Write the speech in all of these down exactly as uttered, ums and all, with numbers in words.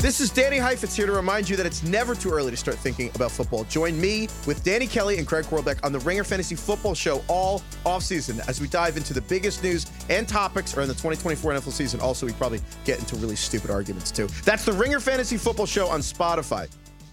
This is Danny Heifetz here to remind you that it's never too early to start thinking about football. Join me with Danny Kelly and Craig Korlbeck on the Ringer Fantasy Football Show all offseason as we dive into the biggest news and topics around the twenty twenty-four N F L season. Also, we probably get into really stupid arguments, too. That's the Ringer Fantasy Football Show on Spotify.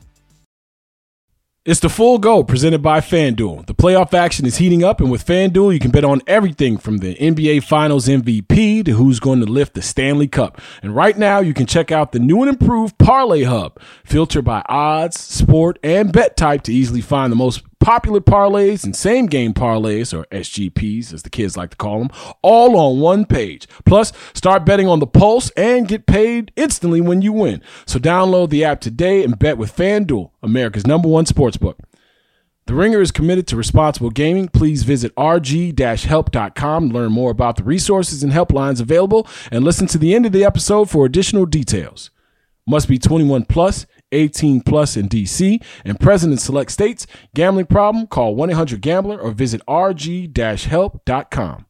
It's the Full Go presented by FanDuel. The playoff action is heating up, and with FanDuel, you can bet on everything from the N B A Finals M V P to who's going to lift the Stanley Cup. And right now, you can check out the new and improved Parlay Hub. Filter by odds, sport, and bet type to easily find the most popular parlays and same-game parlays, or S G Ps as the kids like to call them, all on one page. Plus, start betting on the pulse and get paid instantly when you win. So download the app today and bet with FanDuel, America's number one sportsbook. The Ringer is committed to responsible gaming. Please visit r g dash help dot com to learn more about the resources and helplines available, and listen to the end of the episode for additional details. Must be twenty-one plus, eighteen plus in D C and present in select states. Gambling problem? Call one eight hundred gambler or visit r g dash help dot com.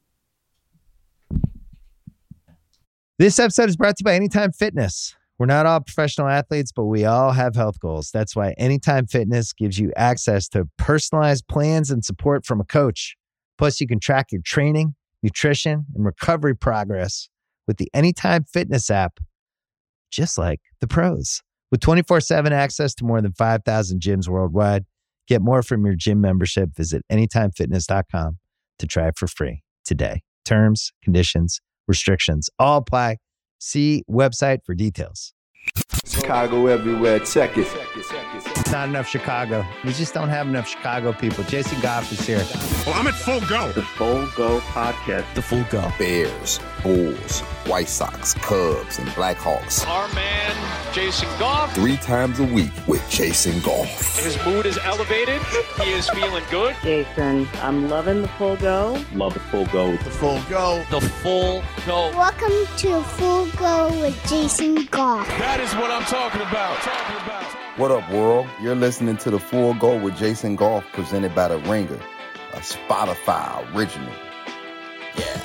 This episode is brought to you by Anytime Fitness. We're not all professional athletes, but we all have health goals. That's why Anytime Fitness gives you access to personalized plans and support from a coach. Plus, you can track your training, nutrition, and recovery progress with the Anytime Fitness app, just like the pros. With twenty-four seven access to more than five thousand gyms worldwide, get more from your gym membership. Visit anytime fitness dot com to try it for free today. Terms, conditions, restrictions all apply. See website for details. Chicago everywhere. Check it. Not enough Chicago. We just don't have enough Chicago people. Jason Goff is here. Well, I'm at Full Go. The Full Go podcast. The Full Go. Bears, Bulls, White Sox, Cubs, and Blackhawks. Our man, Jason Goff. Three times a week with Jason Goff. His mood is elevated. He is feeling good. Jason, I'm loving the Full Go. Love the Full Go. The Full Go. The Full Go. Welcome to Full Go with Jason Goff. That is what I'm talking about. Talking about. What up, world? You're listening to The Full Go with Jason Goff, presented by The Ringer, a Spotify original. Yeah.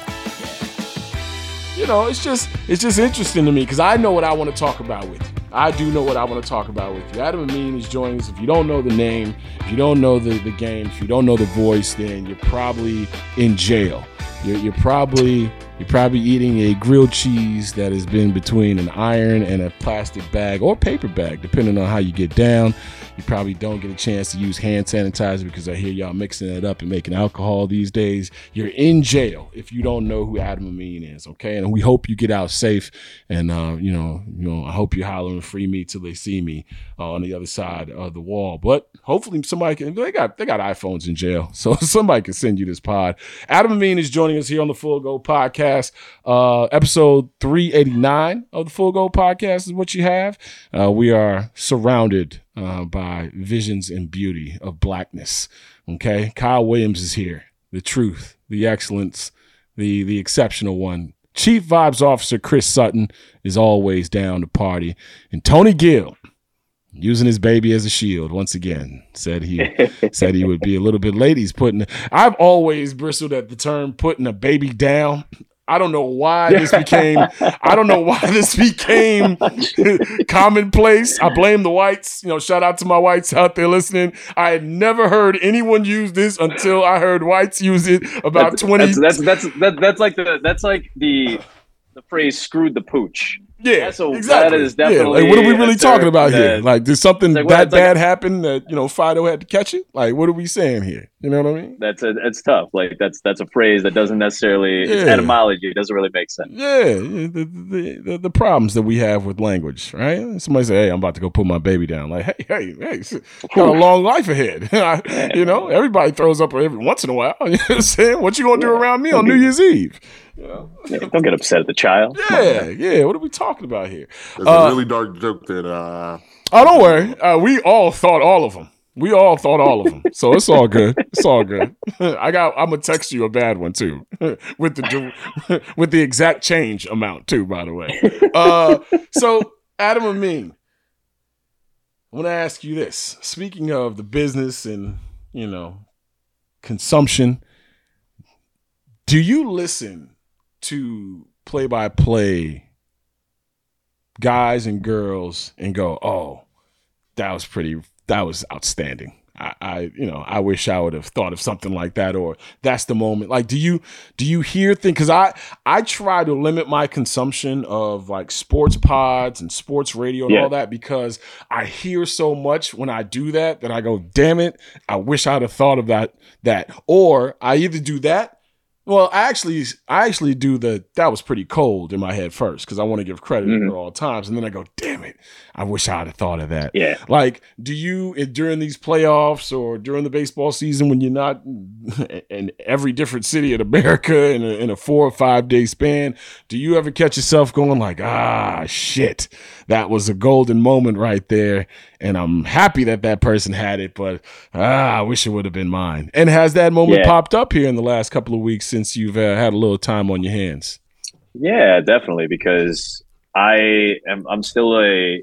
You know, it's just it's just interesting to me because I know what I want to talk about with you. I do know what I want to talk about with you. Adam Amin is joining us. If you don't know the name, if you don't know the, the game, if you don't know the voice, then you're probably in jail. You're, you're probably you're probably eating a grilled cheese that has been between an iron and a plastic bag or paper bag, depending on how you get down. You probably don't get a chance to use hand sanitizer because I hear y'all mixing it up and making alcohol these days. You're in jail if you don't know who Adam Amin is, okay? And we hope you get out safe. And uh, you know, you know, I hope you're hollering "free me" till they see me uh, on the other side of the wall. But hopefully, somebody can. They got they got iPhones in jail, so somebody can send you this pod. Adam Amin is joining us here on the Full Go podcast. Uh, episode three eighty-nine of the Full Go podcast is what you have. Uh, we are surrounded uh, by visions and beauty of blackness. Okay, Kyle Williams is here. The truth, the excellence, the the exceptional one. Chief Vibes Officer Chris Sutton is always down to party, and Tony Gill, using his baby as a shield once again, said he said he would be a little bit late. He's putting. I've always bristled at the term "putting a baby down." I don't know why this became. I don't know why this became commonplace. I blame the whites. You know, shout out to my whites out there listening. I had never heard anyone use this until I heard whites use it about that's, twenty. That's that's that's, that, that's like the that's like the the phrase "screwed the pooch." Yeah, so exactly. That is definitely. Yeah, like, what are we really talking about that, here? Like, did something like, that bad like, happen that, you know, Fido had to catch it? Like, what are we saying here? You know what I mean? That's a, it's tough. Like, that's that's a phrase that doesn't necessarily, yeah. its etymology, it doesn't really make sense. Yeah, the, the, the, the problems that we have with language, right? Somebody say, hey, I'm about to go put my baby down. Like, hey, hey, hey, got a long life ahead. You know, everybody throws up every once in a while. You know what I'm saying? What you going to do around me on New Year's Eve? You know? Yeah, don't get upset at the child. Yeah, yeah. What are we talking about here? There's uh, a really dark joke that. Uh... Oh, don't worry. Uh, we all thought all of them. We all thought all of them, so it's all good. It's all good. I got. I'm gonna text you a bad one too, with the with the exact change amount too. By the way, uh, so Adam Amin, I want to ask you this. Speaking of the business and you know consumption, do you listen to play-by-play guys and girls and go, oh, that was pretty, that was outstanding. I, I, you know, I wish I would have thought of something like that, or that's the moment. Like, do you, do you hear things? Because I, I try to limit my consumption of like sports pods and sports radio and yeah. all that, because I hear so much when I do that that I go, damn it, I wish I'd have thought of that. That, or I either do that. Well, I actually, I actually do the, that was pretty cold in my head first, because I want to give credit mm-hmm. at all times. And then I go, damn it, I wish I'd have thought of that. Yeah. Like, do you, during these playoffs or during the baseball season, when you're not in every different city in America in a, in a four or five day span, do you ever catch yourself going like, ah, shit, that was a golden moment right there. And I'm happy that that person had it, but ah, I wish it would have been mine. And has that moment yeah. popped up here in the last couple of weeks since you've uh, had a little time on your hands? Yeah, definitely, because I am I'm still a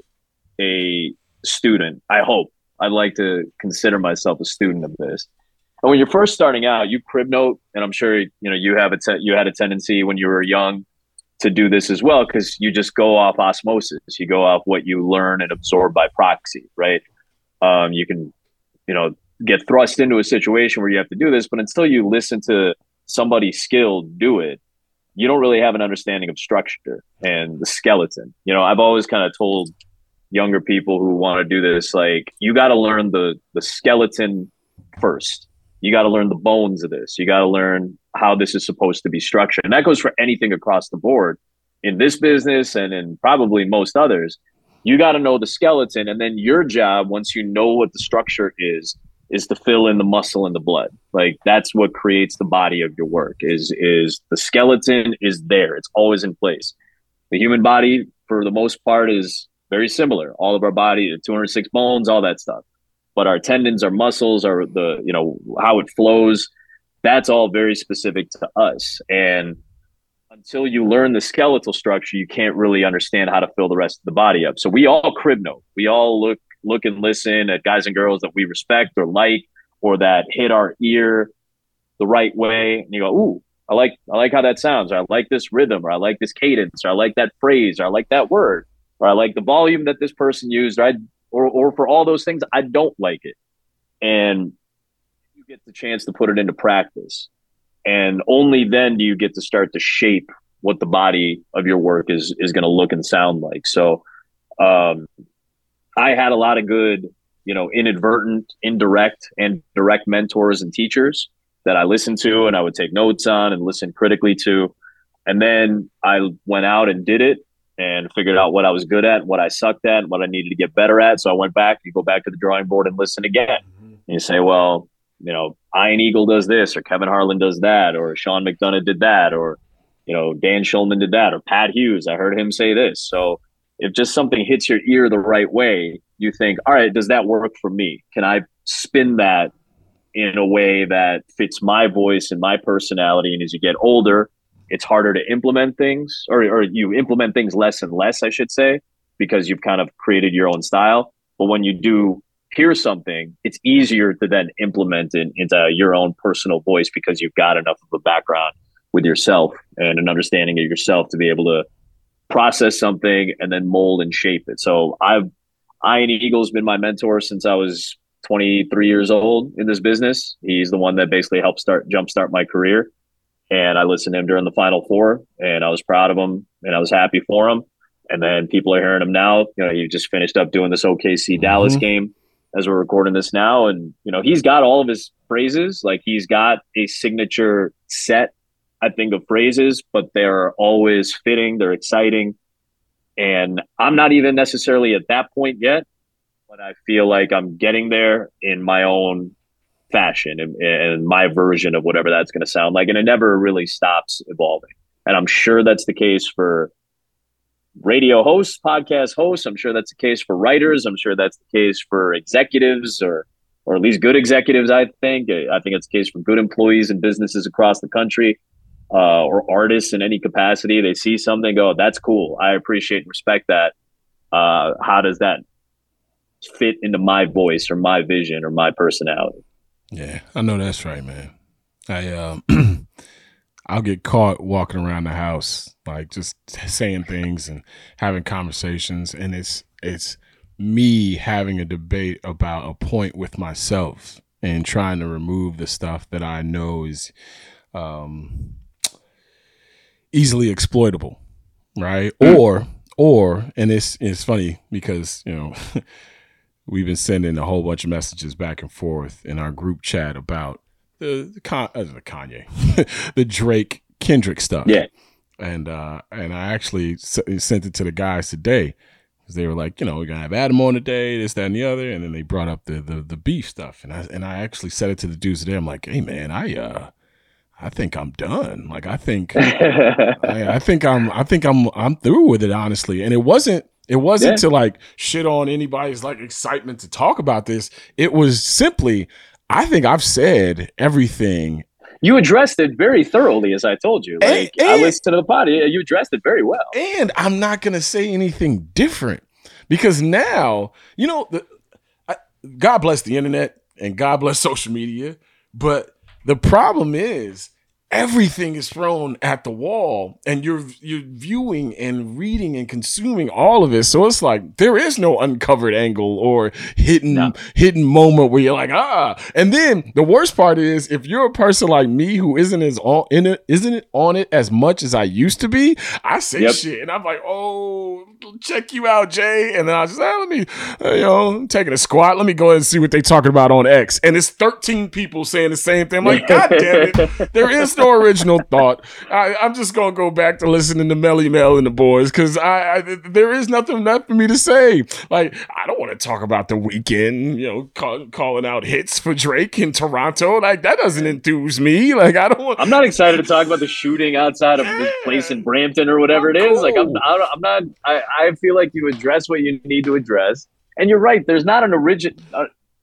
a student. I hope. I'd like to consider myself a student of this. And when you're first starting out, you crib note, and I'm sure you know you have a te- you had a tendency when you were young to do this as well, because you just go off osmosis. You go off what you learn and absorb by proxy, right? Um, you can, you know, get thrust into a situation where you have to do this, but until you listen to somebody skilled do it, you don't really have an understanding of structure and the skeleton. You know, I've always kind of told younger people who want to do this, like, you got to learn the the skeleton first. You got to learn the bones of this. You got to learn how this is supposed to be structured. And that goes for anything across the board in this business and in probably most others. You got to know the skeleton. And then your job, once you know what the structure is, is to fill in the muscle and the blood. Like, that's what creates the body of your work is, is the skeleton is there. It's always in place. The human body, for the most part, is very similar. All of our body, two hundred six bones, all that stuff. But our tendons, our muscles, our the you know how it flows, that's all very specific to us. And until you learn the skeletal structure, you can't really understand how to fill the rest of the body up. So we all crib note. We all look look and listen at guys and girls that we respect or like, or that hit our ear the right way. And you go, ooh, I like I like how that sounds, or I like this rhythm, or I like this cadence, or I like that phrase, or I like that word, or I like the volume that this person used, or I Or, or for all those things, I don't like it. And you get the chance to put it into practice. And only then do you get to start to shape what the body of your work is, is going to look and sound like. So um, I had a lot of good, you know, inadvertent, indirect, and direct mentors and teachers that I listened to and I would take notes on and listen critically to. And then I went out and did it, and figured out what I was good at, what I sucked at, what I needed to get better at. So I went back, you go back to the drawing board and listen again. Mm-hmm. And you say, well, you know, Ian Eagle does this, or Kevin Harlan does that, or Sean McDonough did that, or, you know, Dan Schulman did that, or Pat Hughes, I heard him say this. So if just something hits your ear the right way, you think, all right, does that work for me? Can I spin that in a way that fits my voice and my personality? And as you get older, it's harder to implement things, or, or you implement things less and less, I should say, because you've kind of created your own style. But when you do hear something, it's easier to then implement it into your own personal voice, because you've got enough of a background with yourself and an understanding of yourself to be able to process something and then mold and shape it. So I've, Ian Eagle's been my mentor since I was twenty-three years old in this business. He's the one that basically helped start jumpstart my career. And I listened to him during the Final Four, and I was proud of him, and I was happy for him. And then people are hearing him now. You know, he just finished up doing this O K C Dallas mm-hmm. game as we're recording this now. And, you know, he's got all of his phrases. Like, he's got a signature set, I think, of phrases, but they're always fitting. They're exciting. And I'm not even necessarily at that point yet, but I feel like I'm getting there in my own fashion and, and my version of whatever that's going to sound like. And it never really stops evolving. And I'm sure that's the case for radio hosts, podcast hosts. I'm sure that's the case for writers. I'm sure that's the case for executives, or or at least good executives, I think. I think it's the case for good employees and businesses across the country, uh, or artists in any capacity. They see something, go, that's cool. I appreciate and respect that. Uh, how does that fit into my voice or my vision or my personality? Yeah, I know that's right, man. I um, I'll get caught walking around the house, like just saying things and having conversations, and it's it's me having a debate about a point with myself and trying to remove the stuff that I know is um, easily exploitable, right? Mm. Or or and it's it's funny because you know we've been sending a whole bunch of messages back and forth in our group chat about the the, Con- uh, the Kanye, the Drake Kendrick stuff. Yeah, and uh, and I actually s- sent it to the guys today because they were like, you know, we're gonna have Adam on today, this, that, and the other, and then they brought up the the, the beef stuff, and I and I actually said it to the dudes today. I'm like, hey man, I uh. I think I'm done. Like I think, I, I think I'm, I think I'm, I'm through with it, honestly. And it wasn't, it wasn't yeah. to like shit on anybody's like excitement to talk about this. It was simply, I think I've said everything. You addressed it very thoroughly, as I told you. Like and, and, I listened to the pod. You addressed it very well. And I'm not gonna say anything different because now, you know, the, I, God bless the internet and God bless social media, but. The problem is everything is thrown at the wall and you're you're viewing and reading and consuming all of it. So it's like there is no uncovered angle or hidden no. hidden moment where you're like, ah. And then the worst part is if you're a person like me who isn't as on in it, isn't on it as much as I used to be, I say yep. shit and I'm like, oh, check you out, Jay. And then I just, ah, let me, uh, you know, I'm taking a squat. Let me go ahead and see what they're talking about on X. And it's thirteen people saying the same thing. I'm like, God damn it. There is no original thought. I, I'm just gonna go back to listening to Melly Mel and the boys because I, I there is nothing left for me to say. Like I don't want to talk about the weekend, you know, call, calling out hits for Drake in Toronto. Like that doesn't enthuse me. Like I don't. want... I'm not excited to talk about the shooting outside of yeah. this place in Brampton or whatever it is. Cool. Like I'm, I'm not. I, I feel like you address what you need to address, and you're right. There's not an original. Uh,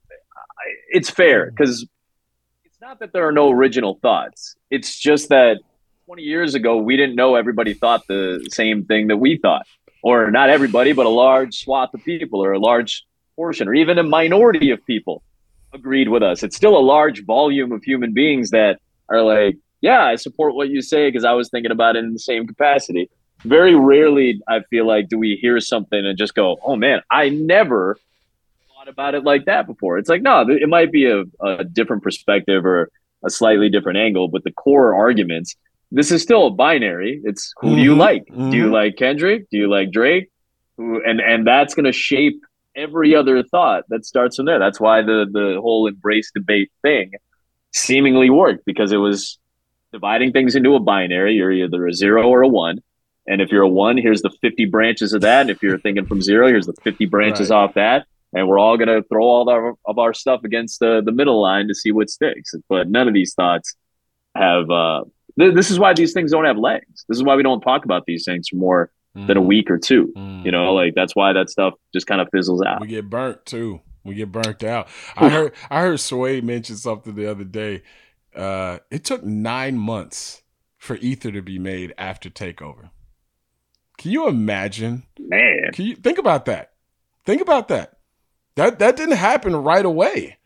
it's fair because. Not that there are no original thoughts. It's just that twenty years ago, we didn't know everybody thought the same thing that we thought. Or not everybody, but a large swath of people or a large portion or even a minority of people agreed with us. It's still a large volume of human beings that are like, yeah, I support what you say because I was thinking about it in the same capacity. Very rarely, I feel like, do we hear something and just go, oh, man, I never – about it like that before. It's like, no, it might be a, a different perspective or a slightly different angle, but the core arguments, this is still a binary. It's who mm-hmm. do you like? Mm-hmm. Do you like Kendrick? Do you like Drake? Who, and, and that's going to shape every other thought that starts from there. That's why the, the whole embrace debate thing seemingly worked because it was dividing things into a binary. You're either a zero or a one. And if you're a one, here's the fifty branches of that. And if you're thinking from zero, here's the fifty branches right. off that. And we're all going to throw all our, of our stuff against the, the middle line to see what sticks. But none of these thoughts have uh, – th- this is why these things don't have legs. This is why we don't talk about these things for more mm. than a week or two. Mm. You know, like that's why that stuff just kind of fizzles out. We get burnt too. We get burnt out. I heard I heard Sway mention something the other day. Uh, it took nine months for Ether to be made after Takeover. Can you imagine? Man. Can you think about that? Think about that. That that didn't happen right away.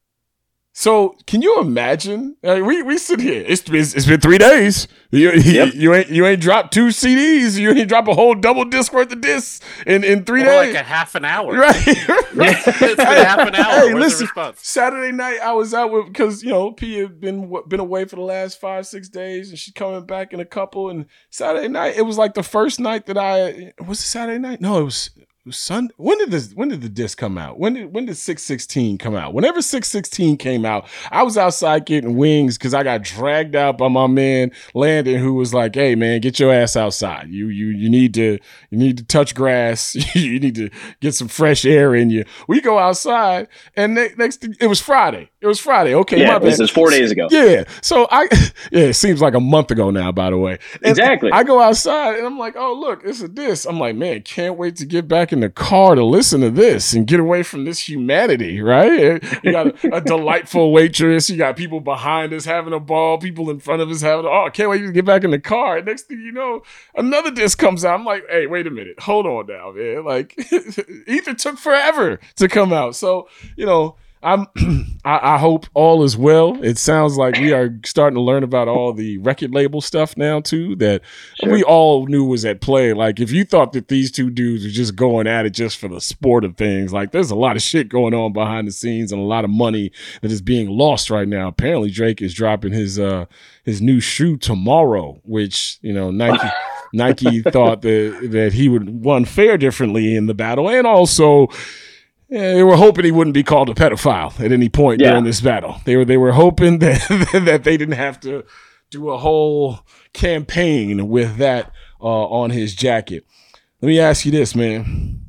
So can you imagine? Like, we we sit here. It's, it's it's been three days. You yep. you, you ain't you ain't dropped two C Ds. You ain't dropped a whole double disc worth of discs in, in three or days. Like a half an hour. Right. right. It's been half an hour. Hey, Where's listen. Saturday night I was out with because you know P had been been away for the last five six days and she's coming back in a couple. And Saturday night it was like the first night that I was it Saturday night. No, it was. Sunday. When did this? When did the disc come out? When did when did six sixteen come out? Whenever six sixteen came out, I was outside getting wings because I got dragged out by my man Landon, who was like, "Hey man, get your ass outside. You you you need to you need to touch grass. You need to get some fresh air in you." We go outside, and ne- next it was Friday. It was Friday. Okay, yeah, my this is four days ago. Yeah, so I yeah, it seems like a month ago now. By the way, and exactly. I go outside and I'm like, "Oh look, it's a disc." I'm like, "Man, can't wait to get back in the car to listen to this and get away from this humanity," right? You got a, a delightful waitress. You got people behind us having a ball, people in front of us having, oh, I can't wait to get back in the car. And next thing you know, another disc comes out. I'm like, hey, wait a minute. Hold on now, man. Like, Ether took forever to come out. So, you know, I'm. I, I hope all is well. It sounds like we are starting to learn about all the record label stuff now too. That sure. we all knew was at play. Like if you thought that these two dudes were just going at it just for the sport of things, like there's a lot of shit going on behind the scenes and a lot of money that is being lost right now. Apparently, Drake is dropping his uh his new shoe tomorrow, which you know Nike. Nike thought that that he would one fare differently in the battle, and also. Yeah, they were hoping he wouldn't be called a pedophile at any point yeah. during this battle. They were they were hoping that that they didn't have to do a whole campaign with that uh, on his jacket. Let me ask you this, man.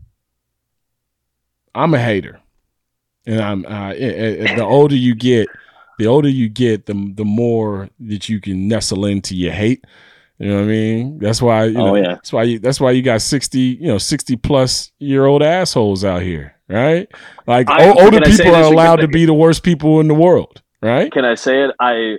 I'm a hater, and I'm uh, the older you get, the older you get, the the more that you can nestle into your hate. You know what I mean? That's why. You know, oh yeah. That's why you. That's why you got sixty, you know, sixty plus year old assholes out here. Right? Like I, o- older people are allowed to be the worst people in the world, right? Can I say it? I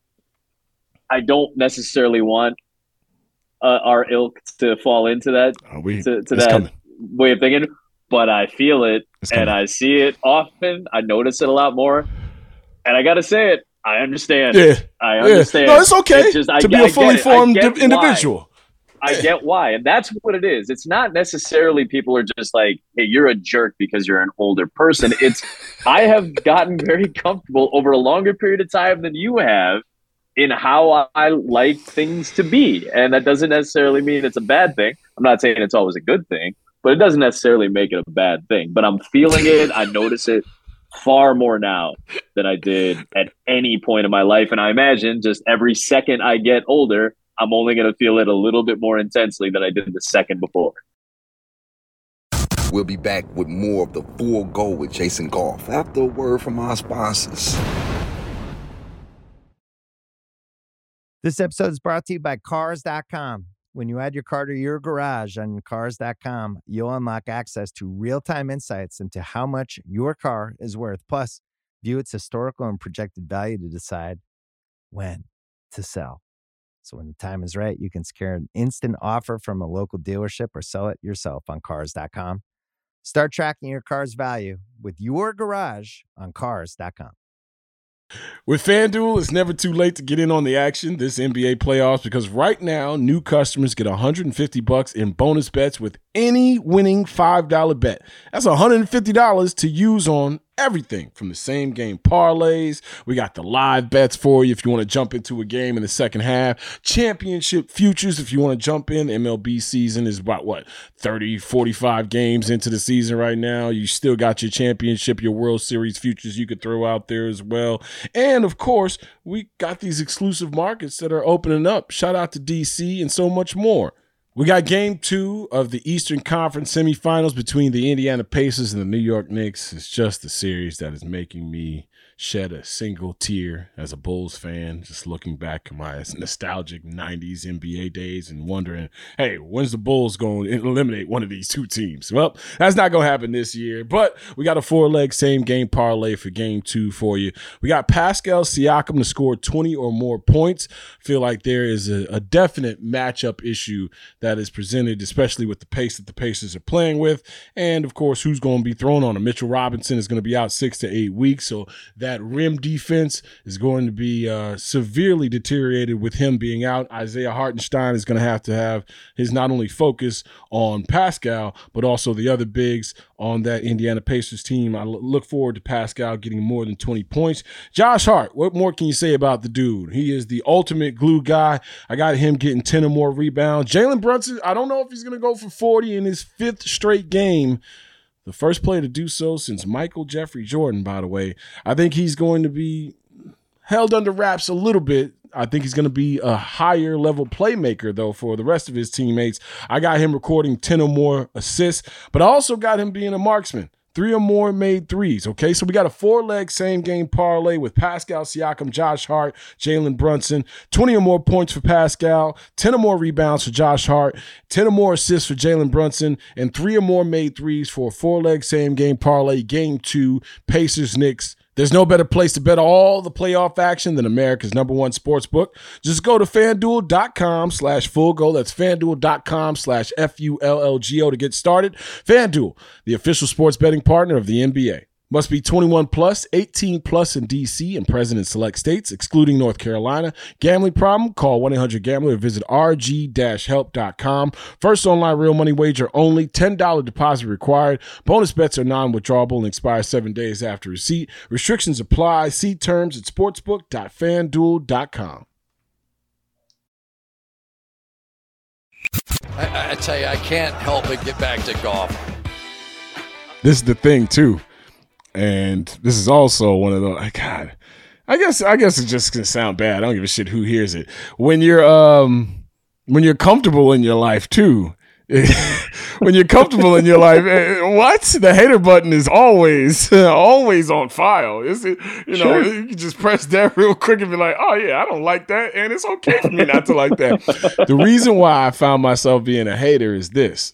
I don't necessarily want uh, our ilk to fall into that oh, we, to, to that coming. way of thinking, but I feel it and I see it often. I notice it a lot more, and I got to say it. I understand. Yeah, I understand. Yeah. No, it's okay it's just, to I, be I a fully formed individual. Why. I get why. And that's what it is. It's not necessarily people are just like, hey, you're a jerk because you're an older person. It's I have gotten very comfortable over a longer period of time than you have in how I like things to be. And that doesn't necessarily mean it's a bad thing. I'm not saying it's always a good thing, but it doesn't necessarily make it a bad thing. But I'm feeling it. I notice it far more now than I did at any point in my life. And I imagine just every second I get older, I'm only going to feel it a little bit more intensely than I did the second before. We'll be back with more of the Full Go with Jason Goff after a word from our sponsors. This episode is brought to you by Cars dot com. When you add your car to your garage on Cars dot com, you'll unlock access to real-time insights into how much your car is worth. Plus, view its historical and projected value to decide when to sell. So when the time is right, you can secure an instant offer from a local dealership or sell it yourself on Cars dot com. Start tracking your car's value with your garage on Cars dot com. With FanDuel, it's never too late to get in on the action this N B A playoffs because right now, new customers get one hundred fifty bucks in bonus bets with any winning five dollar bet. That's one hundred fifty dollars to use on everything from the same game parlays. We got the live bets for you if you want to jump into a game in the second half. Championship futures if you want to jump in. M L B season is about, what, thirty, forty-five games into the season right now. You still got your championship, your World Series futures you could throw out there as well. And, of course, we got these exclusive markets that are opening up. Shout out to D C and so much more. We got game two of the Eastern Conference semifinals between the Indiana Pacers and the New York Knicks. It's just a series that is making me shed a single tear as a Bulls fan, just looking back at my nostalgic nineties N B A days and wondering, hey, when's the Bulls going to eliminate one of these two teams? Well, that's not going to happen this year, but we got a four-leg same-game parlay for game two for you. We got Pascal Siakam to score twenty or more points. Feel like there is a, a definite matchup issue that is presented, especially with the pace that the Pacers are playing with, and, of course, who's going to be thrown on him. Mitchell Robinson is going to be out six to eight weeks, so that That rim defense is going to be uh, severely deteriorated with him being out. Isaiah Hartenstein is going to have to have his not only focus on Pascal, but also the other bigs on that Indiana Pacers team. I look forward to Pascal getting more than twenty points. Josh Hart, what more can you say about the dude? He is the ultimate glue guy. I got him getting ten or more rebounds. Jalen Brunson, I don't know if he's going to go for forty in his fifth straight game. The first player to do so since Michael Jeffrey Jordan, by the way. I think he's going to be held under wraps a little bit. I think he's going to be a higher level playmaker, though, for the rest of his teammates. I got him recording ten or more assists, but I also got him being a marksman. Three or more made threes, okay? So we got a four-leg same-game parlay with Pascal Siakam, Josh Hart, Jalen Brunson. twenty or more points for Pascal, ten or more rebounds for Josh Hart, ten or more assists for Jalen Brunson, and three or more made threes for a four-leg same-game parlay, game two, Pacers-Knicks. There's no better place to bet all the playoff action than America's number one sports book. Just go to FanDuel.com slash full go. That's FanDuel.com slash F U L L G O to get started. FanDuel, the official sports betting partner of the N B A. Must be twenty-one plus, eighteen plus in D C and present in select states, excluding North Carolina. Gambling problem? Call one eight hundred gambler or visit r g dash help dot com. First online real money wager only. ten dollars deposit required. Bonus bets are non-withdrawable and expire seven days after receipt. Restrictions apply. See terms at sportsbook dot fan duel dot com. I, I tell you, I can't help but get back to golf. This is the thing, too. And this is also one of the God. I guess I guess it's just gonna sound bad. I don't give a shit who hears it. When you're um when you're comfortable in your life too. When you're comfortable in your life, what? The hater button is always always on file. Is it? You know, sure. You can just press that real quick and be like, oh yeah, I don't like that, and it's okay for me not to like that. The reason why I found myself being a hater is this.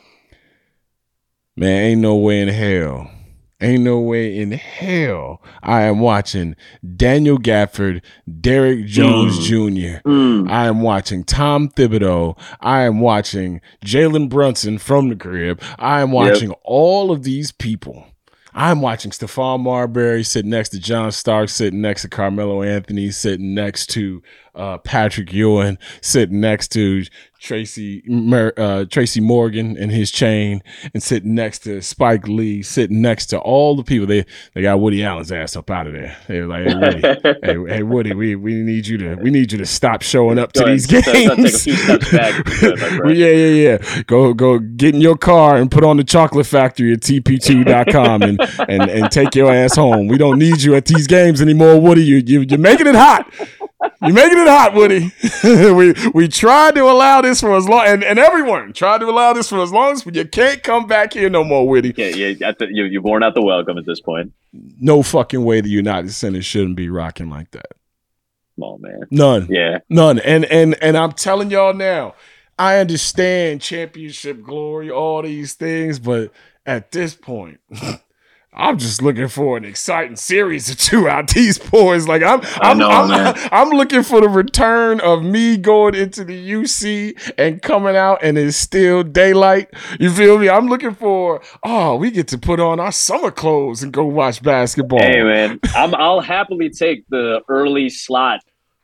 Man, ain't no way in hell. Ain't no way in hell I am watching Daniel Gafford, Derek Jones mm. Junior Mm. I am watching Tom Thibodeau. I am watching Jalen Brunson from the crib. I am watching yep. all of these people. I'm watching Stephon Marbury sitting next to John Stark, sitting next to Carmelo Anthony, sitting next to uh, Patrick Ewing, sitting next to Tracy uh, Tracy Morgan and his chain, and sitting next to Spike Lee, sitting next to all the people. They they got Woody Allen's ass up out of there. They're like, hey Woody, hey, hey Woody, we we need you to we need you to stop showing up to go these ahead. games. Take a few steps back. yeah, yeah, yeah. Go go get in your car and put on the Chocolate Factory at T P two dot com and, and and take your ass home. We don't need you at these games anymore, Woody. You you you're making it hot. You're making it hot, Woody. we we tried to allow this for as long, and, and everyone tried to allow this for as long as, but you can't come back here no more, Woody. Yeah, yeah. You you're born out the welcome at this point. No fucking way the United Center shouldn't be rocking like that. Come on, man. None. Yeah. None. And and and I'm telling y'all now, I understand championship glory, all these things, but at this point. I'm just looking for an exciting series or two out these boys. Like I'm, I'm, know, I'm, I'm, I'm looking for the return of me going into the U C and coming out and it's still daylight. You feel me? I'm looking for. Oh, we get to put on our summer clothes and go watch basketball. Hey man, I'm, I'll happily take the early slot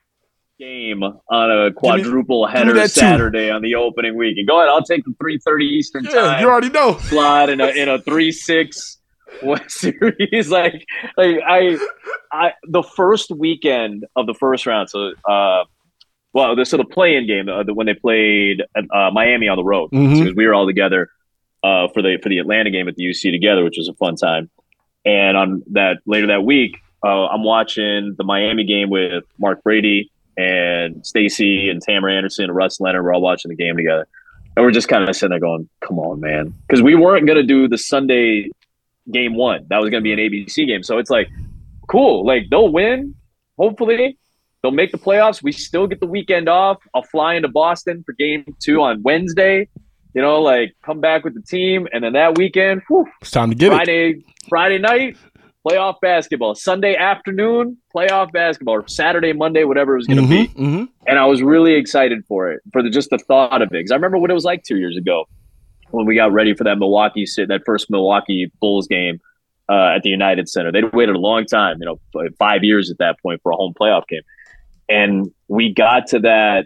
game on a quadruple me, header Saturday too. On the opening weekend. Go ahead, I'll take the three thirty Eastern yeah, time. You already know. Slot in a in a three six. What series? Like, like I, I, the first weekend of the first round. So, uh, well, this so the play-in game uh, when they played uh, Miami on the road, because mm-hmm. we were all together uh, for the for the Atlanta game at the U C together, which was a fun time. And on that later that week, uh, I'm watching the Miami game with Mark Brady and Stacy and Tamara Anderson and Russ Leonard. We're all watching the game together, and we're just kind of sitting there going, "Come on, man," because we weren't gonna do the Sunday game one. That was going to be an A B C game. So it's like, cool. Like, they'll win. Hopefully, they'll make the playoffs. We still get the weekend off. I'll fly into Boston for game two on Wednesday. You know, like, come back with the team. And then that weekend, whew, it's time to get Friday, it. Friday night, playoff basketball. Sunday afternoon, playoff basketball. Or Saturday, Monday, whatever it was going to mm-hmm, be. Mm-hmm. And I was really excited for it, for the, just the thought of it. Because I remember what it was like two years ago, when we got ready for that Milwaukee that first Milwaukee Bulls game uh, at the United Center. They'd waited a long time, you know, five years at that point for a home playoff game. And we got to that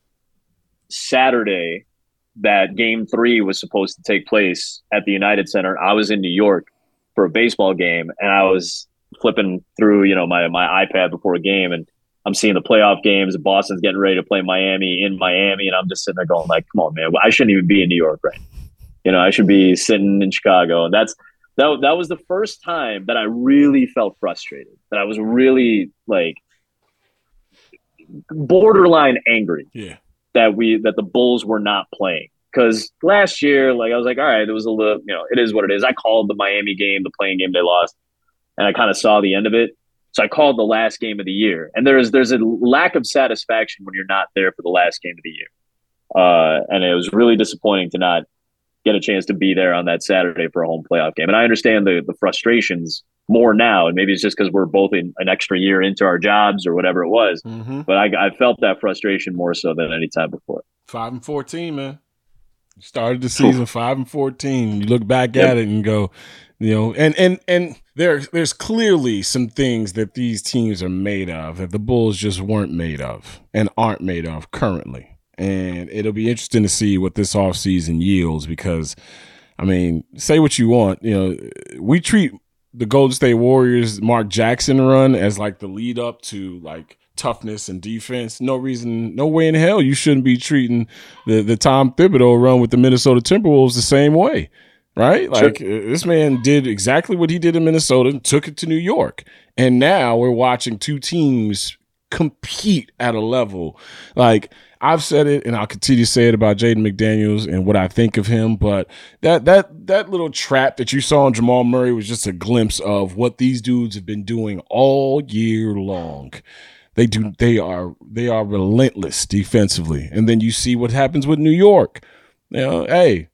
Saturday that game three was supposed to take place at the United Center. I was in New York for a baseball game, and I was flipping through, you know, my, my iPad before a game, and I'm seeing the playoff games. Boston's getting ready to play Miami in Miami, and I'm just sitting there going like, come on, man, I shouldn't even be in New York right now. You know, I should be sitting in Chicago. And that's that, that was the first time that I really felt frustrated, that I was really like borderline angry yeah. that we that the Bulls were not playing. Because last year, like I was like, all right, it was a little, you know, it is what it is. I called the Miami game, the playing game they lost, and I kind of saw the end of it. So I called the last game of the year. And there's there's a lack of satisfaction when you're not there for the last game of the year. Uh, and it was really disappointing to not get a chance to be there on that Saturday for a home playoff game. And I understand the the frustrations more now, and maybe it's just because we're both in an extra year into our jobs or whatever it was. Mm-hmm. But I, I felt that frustration more so than any time before. Five and fourteen, man. You started the season five and fourteen. You look back yep. at it and go, You know, and and and there there's clearly some things that these teams are made of that the Bulls just weren't made of and aren't made of currently. And it'll be interesting to see what this offseason yields because, I mean, say what you want. You know, we treat the Golden State Warriors Mark Jackson run as like the lead up to like toughness and defense. No reason, no way in hell you shouldn't be treating the, the Tom Thibodeau run with the Minnesota Timberwolves the same way. Right? Like sure. This man did exactly what he did in Minnesota and took it to New York. And now we're watching two teams compete at a level. Like I've said it and I'll continue to say it about Jaden McDaniels and what I think of him. But that that that little trap that you saw in Jamal Murray was just a glimpse of what these dudes have been doing all year long. They do they are they are relentless defensively. And then you see what happens with New York. You know, hey,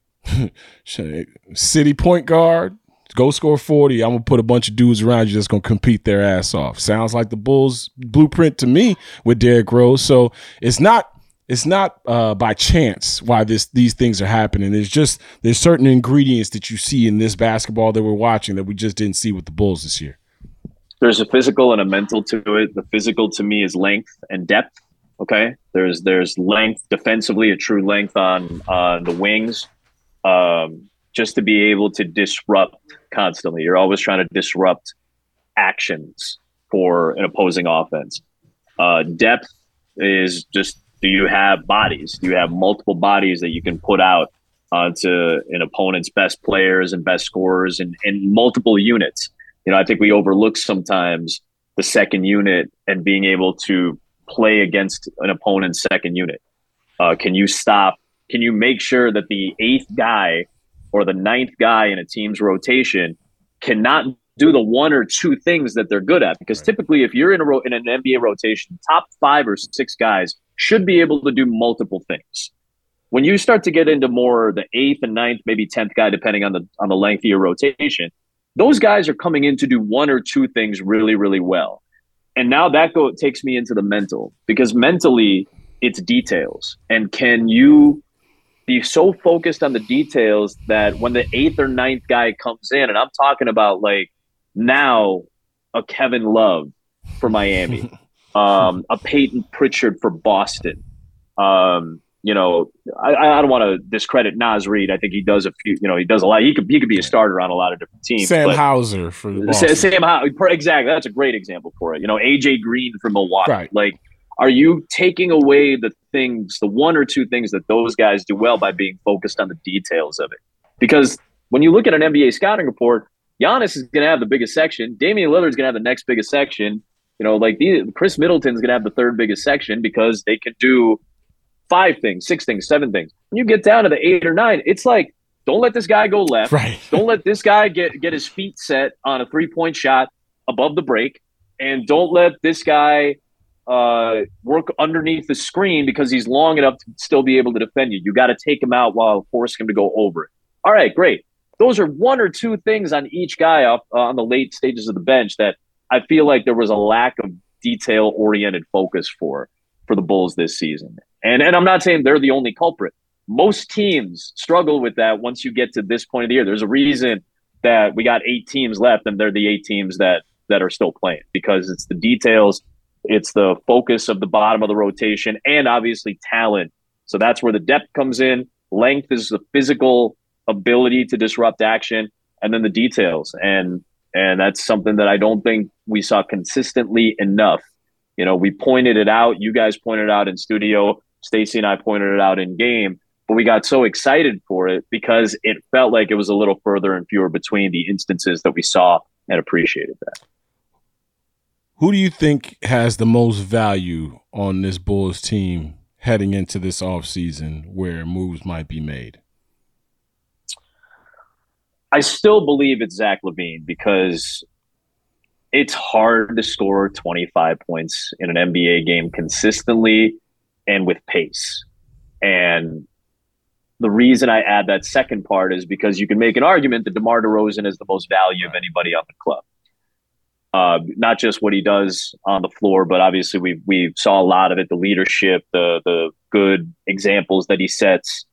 city point guard, go score forty. I'm going to put a bunch of dudes around you that's going to compete their ass off. Sounds like the Bulls blueprint to me with Derrick Rose. So it's not it's not uh, by chance why this these things are happening. There's just there's certain ingredients that you see in this basketball that we're watching that we just didn't see with the Bulls this year. There's a physical and a mental to it. The physical to me is length and depth. Okay, there's there's length defensively, a true length on on the wings. Um, just to be able to disrupt constantly. You're always trying to disrupt actions for an opposing offense. Uh, depth is just, do you have bodies? Do you have multiple bodies that you can put out onto an opponent's best players and best scorers in, in multiple units? You know, I think we overlook sometimes the second unit and being able to play against an opponent's second unit. Uh, can you stop Can you make sure that the eighth guy or the ninth guy in a team's rotation cannot do the one or two things that they're good at? Because typically if you're in a ro- in an N B A rotation, top five or six guys should be able to do multiple things. When you start to get into more the eighth and ninth, maybe tenth guy, depending on the on the length of your rotation, those guys are coming in to do one or two things really, really well. And now that go takes me into the mental, because mentally it's details. And can you be so focused on the details that when the eighth or ninth guy comes in, and I'm talking about like now a Kevin Love for Miami, um, a Peyton Pritchard for Boston. Um, you know, I, I don't want to discredit Naz Reid. I think he does a few, you know, he does a lot. He could, he could be a starter on a lot of different teams. Sam Hauser for the Boston. Sam Hauser, exactly. That's a great example for it. You know, A J Green for Milwaukee. Right. Like, are you taking away the things, the one or two things that those guys do well by being focused on the details of it? Because when you look at an N B A scouting report, Giannis is going to have the biggest section. Damian Lillard's going to have the next biggest section. You know, like the, Chris Middleton's going to have the third biggest section because they can do five things, six things, seven things. When you get down to the eight or nine, it's like, don't let this guy go left. Right. Don't let this guy get, get his feet set on a three-point shot above the break. And don't let this guy – Uh, work underneath the screen because he's long enough to still be able to defend you. You got to take him out while forcing him to go over it. All right, great. Those are one or two things on each guy up uh, on the late stages of the bench that I feel like there was a lack of detail-oriented focus for for the Bulls this season. And and I'm not saying they're the only culprit. Most teams struggle with that once you get to this point of the year. There's a reason that we got eight teams left and they're the eight teams that that are still playing, because it's the details. It's the focus of the bottom of the rotation and obviously talent. So that's where the depth comes in. Length is the physical ability to disrupt action, and then the details. And and that's something that I don't think we saw consistently enough. You know, we pointed it out. You guys pointed it out in studio. Stacey and I pointed it out in game. But we got so excited for it because it felt like it was a little further and fewer between the instances that we saw and appreciated that. Who do you think has the most value on this Bulls team heading into this offseason where moves might be made? I still believe it's Zach LaVine because it's hard to score twenty-five points in an N B A game consistently and with pace. And the reason I add that second part is because you can make an argument that DeMar DeRozan is the most value of anybody on the club. Uh, not just what he does on the floor, but obviously we we saw a lot of it, the leadership, the the good examples that he sets.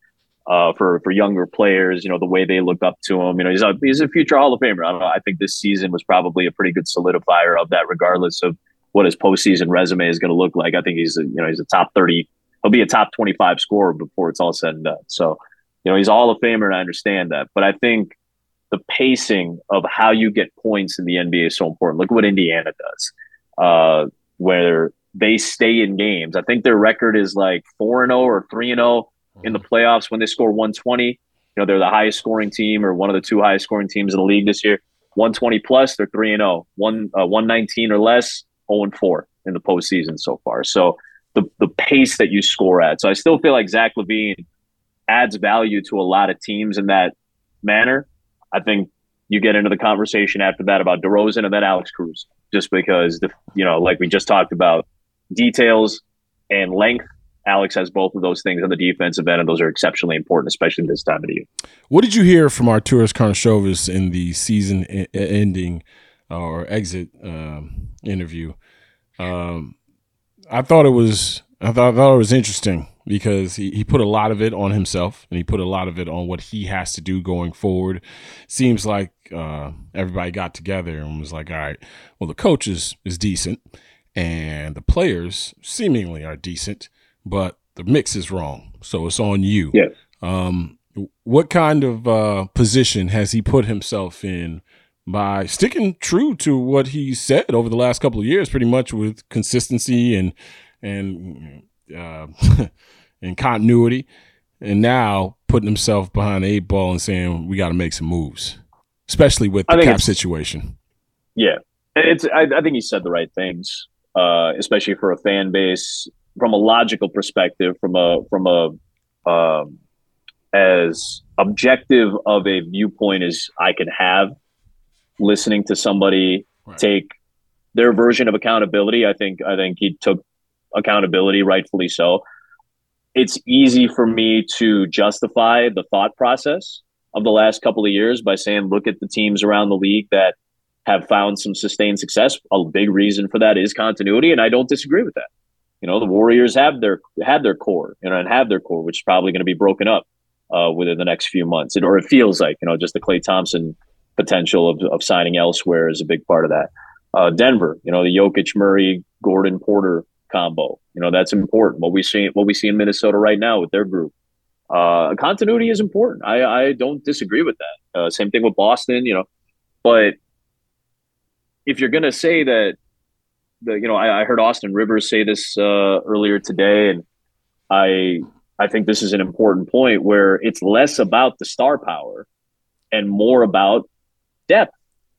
uh, for for younger players. You know, the way they look up to him. You know, he's a he's a future Hall of Famer. I don't know. I think this season was probably a pretty good solidifier of that, regardless of what his postseason resume is going to look like. I think he's a, you know he's a top thirty. He'll be a top twenty-five scorer before it's all said and done. So, you know, he's a Hall of Famer, and I understand that. But I think the pacing of how you get points in the N B A is so important. Look at what Indiana does, uh, where they stay in games. I think their record is like four and zero or three and zero in the playoffs when they score one twenty. You know, they're the highest scoring team, or one of the two highest scoring teams in the league this year. one twenty plus, they're three and zero. One uh, one nineteen or less, zero and four in the postseason so far. So the the pace that you score at. So I still feel like Zach LaVine adds value to a lot of teams in that manner. I think you get into the conversation after that about DeRozan and then Alex Cruz, just because, the you know, like we just talked about, details and length. Alex has both of those things on the defensive end, and those are exceptionally important, especially this time of the year. What did you hear from Arturas Karnisovas in the season-ending uh, or exit um, interview? Um, I thought it was I thought, I thought it was interesting because he, he put a lot of it on himself, and he put a lot of it on what he has to do going forward. Seems like uh, everybody got together and was like, all right, well, the coach is, is decent, and the players seemingly are decent, but the mix is wrong. So it's on you. Yeah. Um, what kind of uh, position has he put himself in by sticking true to what he said over the last couple of years, pretty much with consistency and and uh, and continuity, and now putting himself behind the eight ball and saying we got to make some moves, especially with the cap situation. Yeah, it's. I, I think he said the right things, uh, especially for a fan base, from a logical perspective, from a from a um, as objective of a viewpoint as I can have. Listening to somebody right. take their version of accountability, I think I think he took accountability, rightfully so. It's easy for me to justify the thought process of the last couple of years by saying, look at the teams around the league that have found some sustained success. A big reason for that is continuity, and I don't disagree with that. You know, the Warriors have their had their core, you know, and have their core, which is probably going to be broken up uh, within the next few months. It, or it feels like, you know, just the Klay Thompson potential of, of signing elsewhere is a big part of that. Uh, Denver, you know, the Jokic, Murray, Gordon, Porter combo, you know, that's important. What we see, what we see in Minnesota right now with their group, uh, continuity is important. I, I don't disagree with that. Uh, same thing with Boston, you know, but if you're going to say that, the, you know, I, I heard Austin Rivers say this uh, earlier today, and I, I think this is an important point where it's less about the star power and more about depth.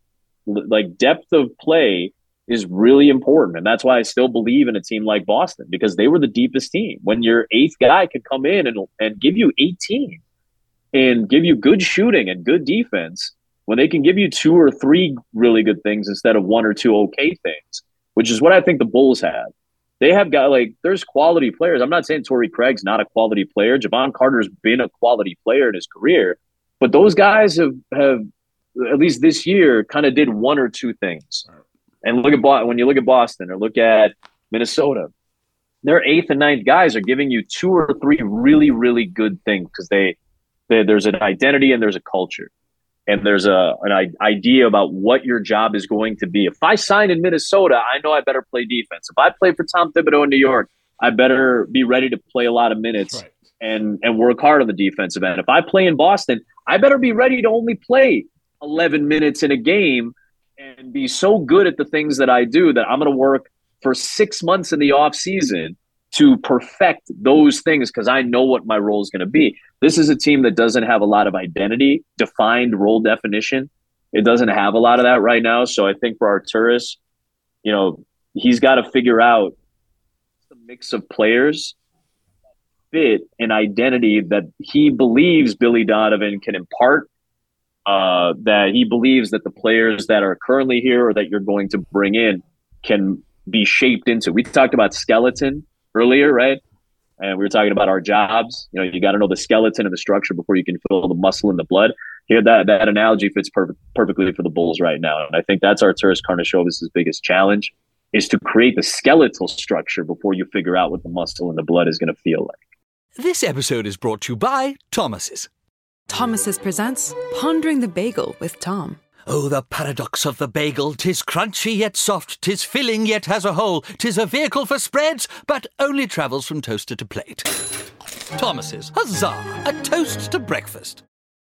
Like depth of play is really important. And that's why I still believe in a team like Boston, because they were the deepest team. When your eighth guy could come in and, and give you eighteen and give you good shooting and good defense, when they can give you two or three really good things instead of one or two okay things, which is what I think the Bulls have. They have got like, there's quality players. I'm not saying Torrey Craig's not a quality player. Javon Carter's been a quality player in his career, but those guys have, have at least this year, kind of did one or two things. And look at when you look at Boston or look at Minnesota, their eighth and ninth guys are giving you two or three really, really good things because they, they there's an identity and there's a culture, and there's a an idea about what your job is going to be. If I sign in Minnesota, I know I better play defense. If I play for Tom Thibodeau in New York, I better be ready to play a lot of minutes right. and and work hard on the defensive end. If I play in Boston, I better be ready to only play eleven minutes in a game and be so good at the things that I do that I'm going to work for six months in the off season to perfect those things because I know what my role is going to be. This is a team that doesn't have a lot of identity, defined role definition. It doesn't have a lot of that right now. So I think for Arturas, you know, he's got to figure out the mix of players that fit an identity that he believes Billy Donovan can impart. Uh, that he believes that the players that are currently here or that you're going to bring in can be shaped into. We talked about skeleton earlier, right? And we were talking about our jobs. You know, you got to know the skeleton and the structure before you can fill the muscle and the blood. Here, that that analogy fits perfect, perfectly for the Bulls right now. And I think that's Arturas Karnisovas' biggest challenge, is to create the skeletal structure before you figure out what the muscle and the blood is going to feel like. This episode is brought to you by Thomas's. Thomas's presents Pondering the Bagel with Tom. Oh, the paradox of the bagel. 'Tis crunchy yet soft, 'tis filling yet has a hole. 'Tis a vehicle for spreads, but only travels from toaster to plate. Thomas's, huzzah, a toast to breakfast.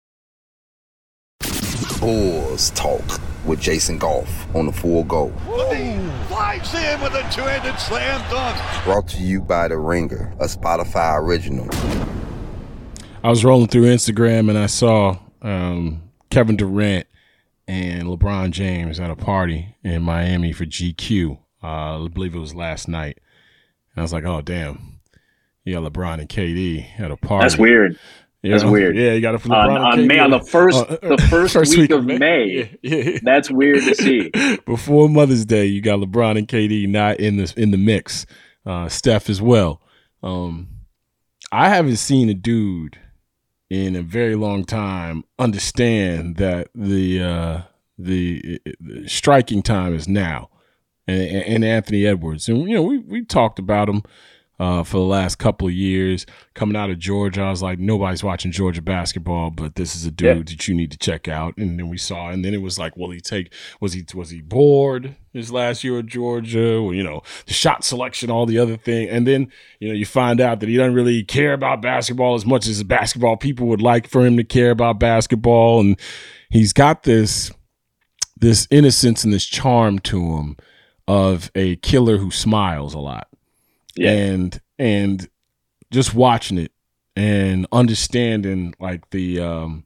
Bulls Talk with Jason Goff on the Full Go. Flies in with a two-handed slam dunk. Brought to you by The Ringer, a Spotify original. I was rolling through Instagram and I saw um, Kevin Durant and LeBron James at a party in Miami for G Q. Uh, I believe it was last night. And I was like, oh, damn. You got LeBron and K D at a party. That's weird. You That's know? weird. Yeah, you got it from on, LeBron on and K D. May on the first uh, the first, first week, week of of May. May. Yeah, yeah. That's weird to see. Before Mother's Day, you got LeBron and K D not in the in the mix. Uh, Steph as well. Um, I haven't seen a dude in a very long time understand that the uh, the, the striking time is now, and, and Anthony Edwards. And you know, we we talked about him uh, for the last couple of years. Coming out of Georgia, I was like, nobody's watching Georgia basketball, but this is a dude yeah. that you need to check out. And then we saw, and then it was like, will he take? Was he was he bored his last year at Georgia? Well, you know, the shot selection, all the other thing, and then you know you find out that he doesn't really care about basketball as much as the basketball people would like for him to care about basketball, and he's got this this innocence and this charm to him of a killer who smiles a lot. Yeah. And and just watching it and understanding like the um,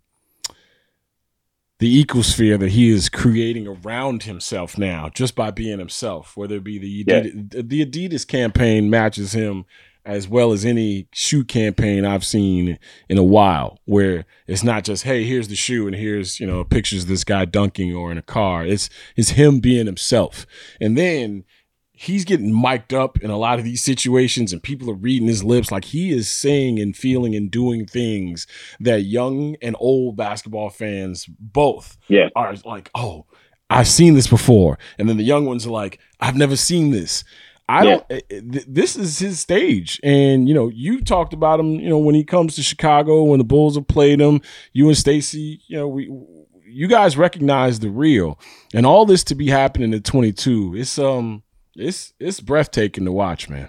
the ecosphere that he is creating around himself now, just by being himself. Whether it be the Adidas, yeah. the Adidas campaign matches him as well as any shoe campaign I've seen in a while, where it's not just, hey, here's the shoe and here's, you know, pictures of this guy dunking or in a car. It's it's him being himself. And then he's getting mic'd up in a lot of these situations and people are reading his lips like he is saying and feeling and doing things that young and old basketball fans both yeah. are like, oh, I've seen this before. And then the young ones are like, I've never seen this. I yeah. don't, this is his stage. And, you know, you talked about him, you know, when he comes to Chicago, when the Bulls have played him, you and Stacey, you know, we, you guys recognize the real, and all this to be happening at twenty-two. It's, um, It's it's breathtaking to watch, man.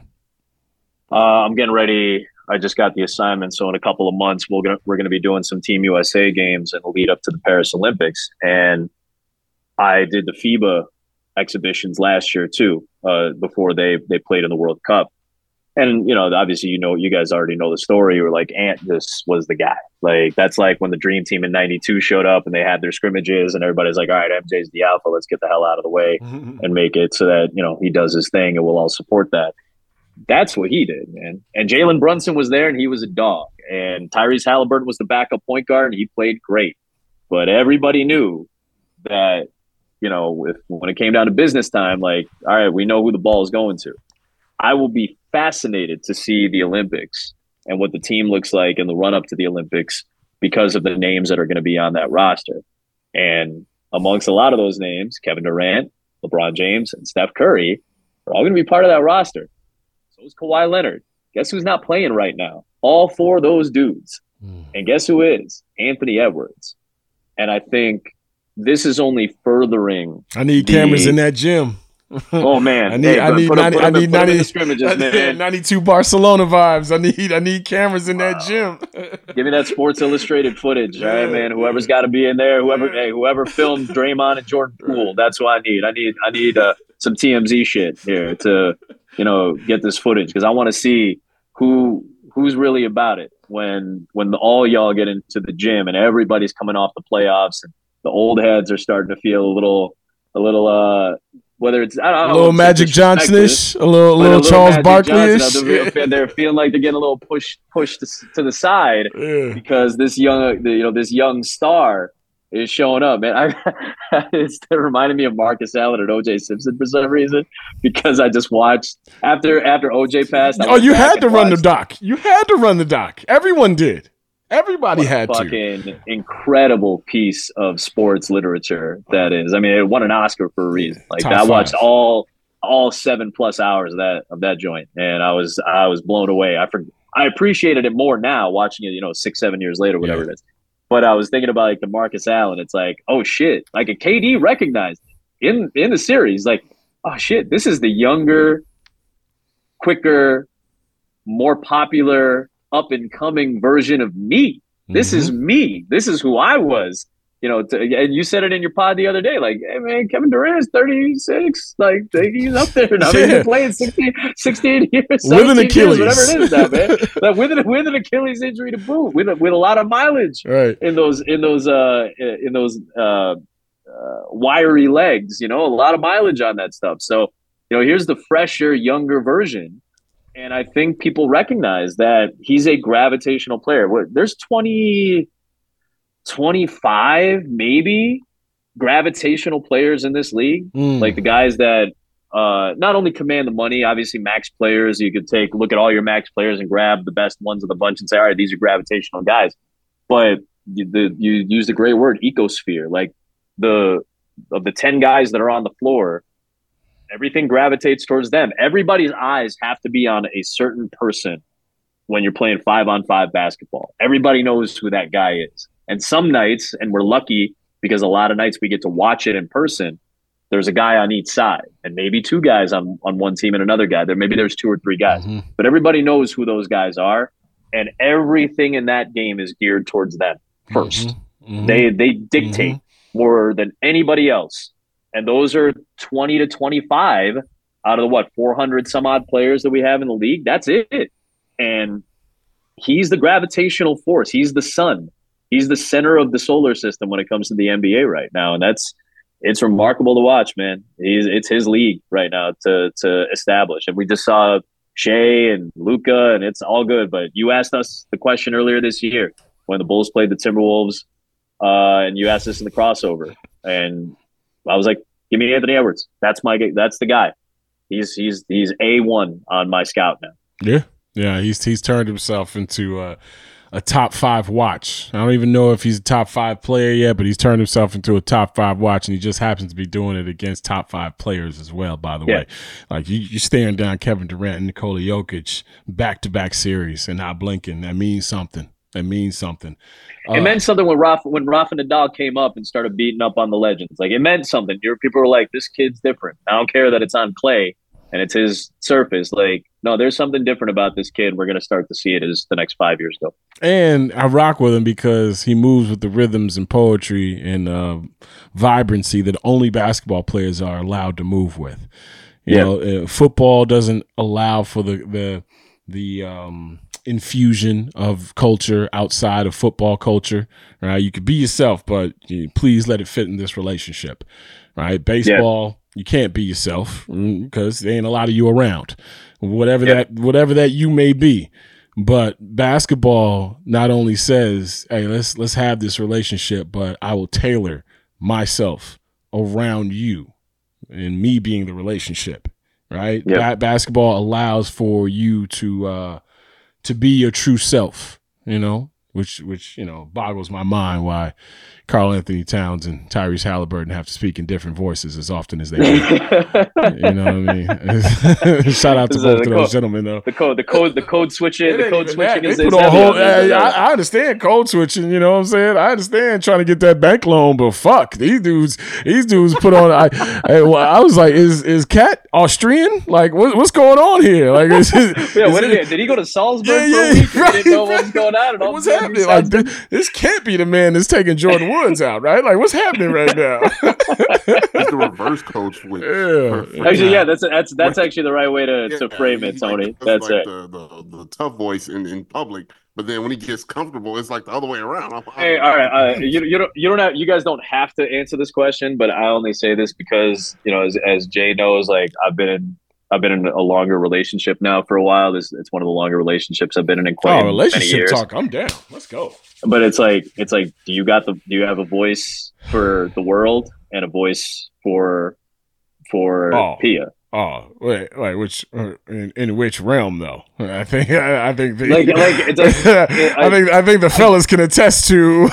Uh, I'm getting ready. I just got the assignment, so in a couple of months, we're gonna we're gonna be doing some Team U S A games and lead up to the Paris Olympics. And I did the FIBA exhibitions last year too, uh, before they they played in the World Cup. And you know, obviously, you know, you guys already know the story. You were like, Ant, this was the guy. Like that's like when the Dream Team in ninety-two showed up and they had their scrimmages, and everybody's like, all right, M J's the alpha. Let's get the hell out of the way and make it so that you know he does his thing, and we'll all support that. That's what he did, man. And Jalen Brunson was there, and he was a dog. And Tyrese Halliburton was the backup point guard, and he played great. But everybody knew that, you know, if when it came down to business time, like, all right, we know who the ball is going to. I will be fascinated to see the Olympics and what the team looks like in the run up to the Olympics because of the names that are going to be on that roster. And amongst a lot of those names, Kevin Durant, LeBron James, and Steph Curry are all going to be part of that roster. So is Kawhi Leonard. Guess who's not playing right now? All four of those dudes. Mm. And guess who is? Anthony Edwards. And I think this is only furthering. I need the, cameras in that gym. Oh man, I need, hey, I need, ninety, I need ninety, scrimmages, I need ninety-two Barcelona vibes. I need, I need cameras in that gym. Give me that Sports Illustrated footage, all right, man. Whoever's got to be in there, whoever, hey, whoever filmed Draymond and Jordan Poole, that's what I need. I need, I need uh, some T M Z shit here to, you know, get this footage because I want to see who, who's really about it when, when the, all y'all get into the gym and everybody's coming off the playoffs and the old heads are starting to feel a little, a little, uh. Whether it's I don't know, a little Magic Johnson-ish, a little, a little, little Charles Barkley-ish. They're, they're feeling like they're getting a little push, pushed to, to the side yeah. because this young, you know, this young star is showing up. Man, I, it's it reminded me of Marcus Allen and O J Simpson for some reason because I just watched after after O J passed. I oh, you had to run the doc. You had to run the doc. Everyone did. Everybody what had a fucking to. Incredible piece of sports literature that is. I mean, it won an Oscar for a reason. Like I watched all all seven plus hours of that of that joint, and I was I was blown away. I forget I appreciated it more now watching it, you know, six, seven years later, whatever yeah. it is. But I was thinking about like the Marcus Allen. It's like, oh shit, like a K D recognized in in the series, like, oh shit, this is the younger, quicker, more popular, up and coming version of me. This mm-hmm. is me. This is who I was. You know, to, and you said it in your pod the other day, like, hey, man, Kevin Durant's thirty-six. Like, he's up there now. Yeah. He's been playing sixteen, sixteen years, with an Achilles. Years, whatever it is now, man. Like, with, an, with an Achilles injury to boot, with a, with a lot of mileage right. in those in those uh, in those uh, uh, wiry legs. You know, a lot of mileage on that stuff. So, you know, here's the fresher, younger version, and I think people recognize that he's a gravitational player. There's twenty. twenty-five maybe gravitational players in this league, mm. like the guys that uh not only command the money, obviously max players. You could take look at all your max players and grab the best ones of the bunch and say, all right, these are gravitational guys. But you, the, you use the great word ecosphere, like the of the ten guys that are on the floor, everything gravitates towards them. Everybody's eyes have to be on a certain person when you're playing five on five basketball. Everybody knows who that guy is. And some nights, and we're lucky because a lot of nights we get to watch it in person, there's a guy on each side and maybe two guys on, on one team and another guy. There maybe there's two or three guys. Mm-hmm. But everybody knows who those guys are, and everything in that game is geared towards them first. Mm-hmm. Mm-hmm. They they dictate mm-hmm. more than anybody else. And those are twenty to twenty-five out of the, what, four hundred some odd players that we have in the league. That's it. And he's the gravitational force. He's the sun. He's the center of the solar system when it comes to the N B A right now. And that's, it's remarkable to watch, man. He's, it's his league right now to to establish. And we just saw Shea and Luka, and it's all good. But you asked us the question earlier this year when the Bulls played the Timberwolves, uh, and you asked us in the crossover. And I was like, give me Anthony Edwards. That's my, that's the guy. He's, he's, he's A one on my scout now. Yeah. Yeah. He's, he's turned himself into, uh, a top five watch. I don't even know if he's a top five player yet, but he's turned himself into a top five watch, and he just happens to be doing it against top five players as well, by the yeah. way. Like, you, you're staring down Kevin Durant and Nikola Jokic back-to-back series and not blinking. That means something. That means something. It uh, meant something when Rafa, when Rafa Nadal came up and started beating up on the legends. Like, it meant something. Your people were like, this kid's different. I don't care that it's on clay and it's his surface. Like, no, there's something different about this kid. We're going to start to see it as the next five years go. And I rock with him because he moves with the rhythms and poetry and uh, vibrancy that only basketball players are allowed to move with. You yeah. know, uh, football doesn't allow for the the the um, infusion of culture outside of football culture. Right? You could be yourself, but you, please let it fit in this relationship. Right? Baseball. Yeah. You can't be yourself because there ain't a lot of you around, whatever yep. that whatever that you may be. But basketball not only says, "Hey, let's let's have this relationship," but I will tailor myself around you, and me being the relationship. Right? Yep. Ba- basketball allows for you to uh, to be your true self. You know, which which you know boggles my mind why Karl Anthony Towns and Tyrese Halliburton have to speak in different voices as often as they do. You know what I mean? Shout out to both of those code, gentlemen, though. The code, the code, the code switching, the code switching is. is whole, I, I understand code switching. You know what I'm saying? I understand trying to get that bank loan, but fuck these dudes. These dudes put on. I, I, I was like, is is Cat Austrian? Like, what, what's going on here? Like, is, yeah, is what it, did he? Did he go to Salzburg yeah, yeah, for a week? Right, didn't know what was going on. And all what's happening? Like, this, this can't be the man that's taking Jordan Woods out, right? Like, what's happening right now? It's the reverse code switch. Yeah. For, for actually, yeah, that's that's that's actually the right way to, yeah, to frame it, Tony. Like, that's like it. The, the, the tough voice in, in public, but then when he gets comfortable, it's like the other way around. I'm, hey, I'm, all right, uh, you you don't you don't have you guys don't have to answer this question, but I only say this because you know, as as Jay knows, like I've been in. I've been in a longer relationship now for a while. This it's one of the longer relationships I've been in in quite oh, relationship many years. Talk. I'm down. Let's go. But it's like it's like, do you got the do you have a voice for the world and a voice for for oh. Pia? Oh, wait, wait, which uh, in, in which realm though? I think I, I think the, like like it's like, I, I think I think the fellas can attest to.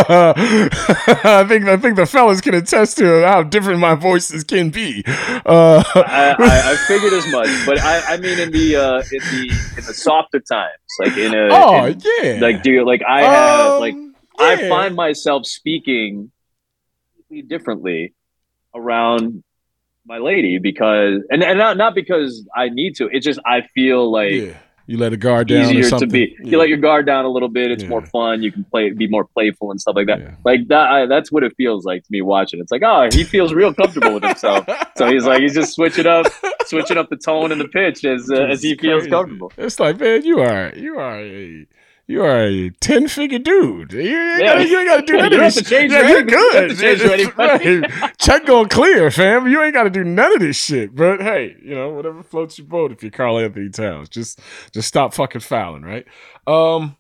I think I think the fellas can attest to how different my voices can be. Uh, I, I, I figured as much, but I, I mean in the uh, in the in the softer times, like in a oh in, yeah, like do you, like I have um, like yeah. I find myself speaking differently around my lady because and, and not not because I need to. It's just I feel like yeah. you let a guard down. Easier or something. to be. Yeah. You let your guard down a little bit. It's yeah. more fun. You can play, be more playful and stuff like that. Yeah. Like that. I, that's what it feels like to me watching. It's like, oh, he feels real comfortable with himself. So he's like, he's just switching up, switching up the tone and the pitch as uh, as he feels crazy. comfortable. It's like, man, you are you are a you are a ten figure dude. You, you, Yeah. gotta, you ain't got to do You none don't of have this. to change yeah, your you're anything. You don't good. have to change your anything. Right. Check going clear, fam. You ain't got to do none of this shit. But hey, you know, whatever floats your boat. If you're Karl Anthony Towns, just just stop fucking fouling, right? Um,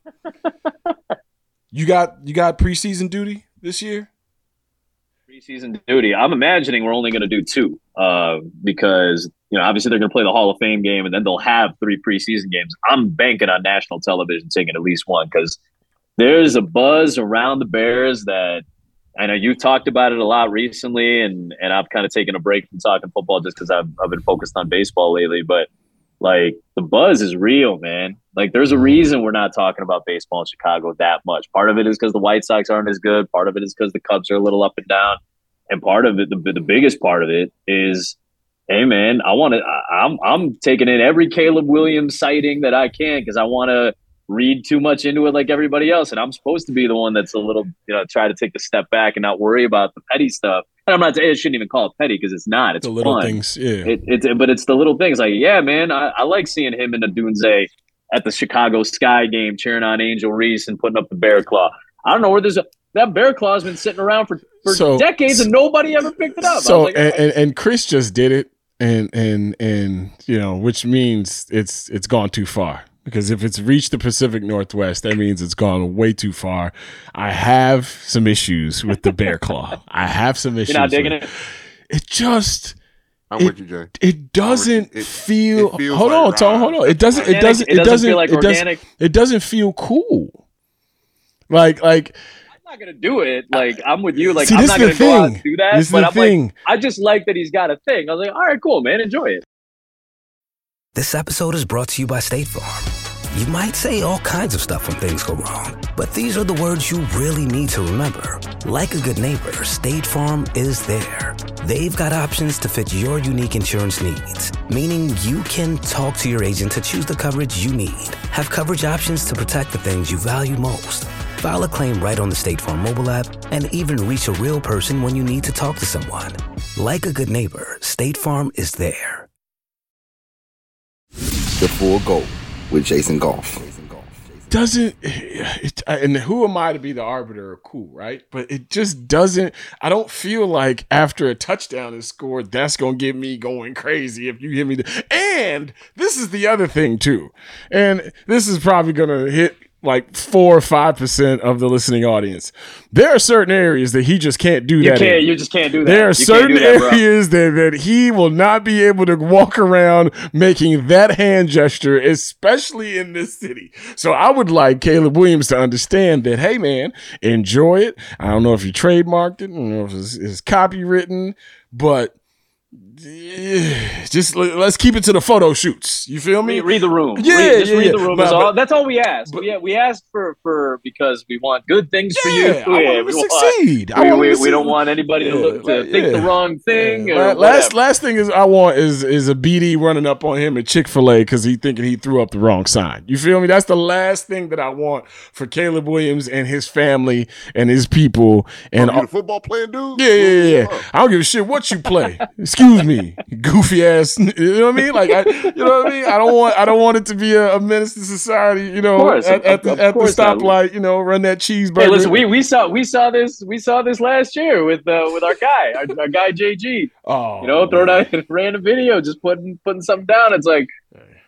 you got you got preseason duty this year. Preseason duty. I'm imagining we're only going to do two uh, because, you know, obviously they're going to play the Hall of Fame game and then they'll have three preseason games. I'm banking on national television taking at least one because there's a buzz around the Bears that I know you've talked about it a lot recently, and, and I've kind of taken a break from talking football just because I've, I've been focused on baseball lately. But, like, the buzz is real, man. Like, there's a reason we're not talking about baseball in Chicago that much. Part of it is because the White Sox aren't as good. Part of it is because the Cubs are a little up and down. And part of it, the, the biggest part of it is, hey, man, I want to – I'm I'm taking in every Caleb Williams sighting that I can because I want to read too much into it like everybody else. And I'm supposed to be the one that's a little, you know, try to take a step back and not worry about the petty stuff. And I'm not saying I shouldn't even call it petty because it's not. It's the little fun. things, yeah. It, it's but it's the little things. Like, yeah, man, I, I like seeing him in the Dunze at the Chicago Sky game, cheering on Angel Reese and putting up the bear claw. I don't know where there's a that bear claw has been sitting around for, for so, decades and nobody ever picked it up. So like, and, and, and Chris just did it, and and and you know, which means it's it's gone too far. Because if it's reached the Pacific Northwest, that means it's gone way too far. I have some issues with the bear claw. I have some issues. You're not digging with it? It just I'm it, with you, Jay. It doesn't it, feel. it feels hold like on, Tom. Hold on. It doesn't. It doesn't. It It doesn't doesn't. feel like it doesn't. organic. It doesn't feel cool. Like like. I'm not gonna do it. Like I'm with you. Like See, I'm this not is gonna the go out thing. and do that. This is but the I'm thing. like, I just like that he's got a thing. I was like, all right, cool, man, enjoy it. This episode is brought to you by State Farm. You might say all kinds of stuff when things go wrong, but these are the words you really need to remember. Like a good neighbor, State Farm is there. They've got options to fit your unique insurance needs, meaning you can talk to your agent to choose the coverage you need. Have coverage options to protect the things you value most. File a claim right on the State Farm mobile app and even reach a real person when you need to talk to someone. Like a good neighbor, State Farm is there. The Full Go with Jason Goff. Doesn't it, and who am I to be the arbiter of cool, right? But it just doesn't. I don't feel like after a touchdown is scored, that's gonna get me going crazy. If you give me the, and this is the other thing too, and this is probably gonna hit like four or five percent of the listening audience. There are certain areas that he just can't do You that. can't. in. You just can't do that. There are You certain can't do that, bro. areas that, that he will not be able to walk around making that hand gesture, especially in this city. So I would like Caleb Williams to understand that, hey, man, enjoy it. I don't know if you trademarked it. I don't know if it's, it's copywritten, but yeah, just let's keep it to the photo shoots. You feel me? Read, read the room. Yeah, read, just yeah, read yeah. the room. But, is all. but, That's all we ask. We we ask for for because we want good things for you. Yeah, I want him we to want- succeed. I We, want him we, to we succeed. don't want anybody to, Yeah, look, to like, think yeah. the wrong thing. Yeah. Or last whatever. last thing is I want is is a B D running up on him at Chick-fil-A because he thinking he threw up the wrong sign. You feel me? That's the last thing that I want for Caleb Williams and his family and his people. And Oh, you the football playing dude? yeah, yeah, yeah, yeah. I don't give a shit what you play. Excuse me, goofy ass. You know what I mean? Like, I, you know what I mean? I don't want, I don't want it to be a, a menace to society. You know, Of course, at, at of- the of at the course not. stoplight. You know, run that cheeseburger. Hey, listen, we, we saw we saw this we saw this last year with uh, with our guy, our, our guy J G. Oh, you know, throwing out a random video, just putting putting something down. It's like,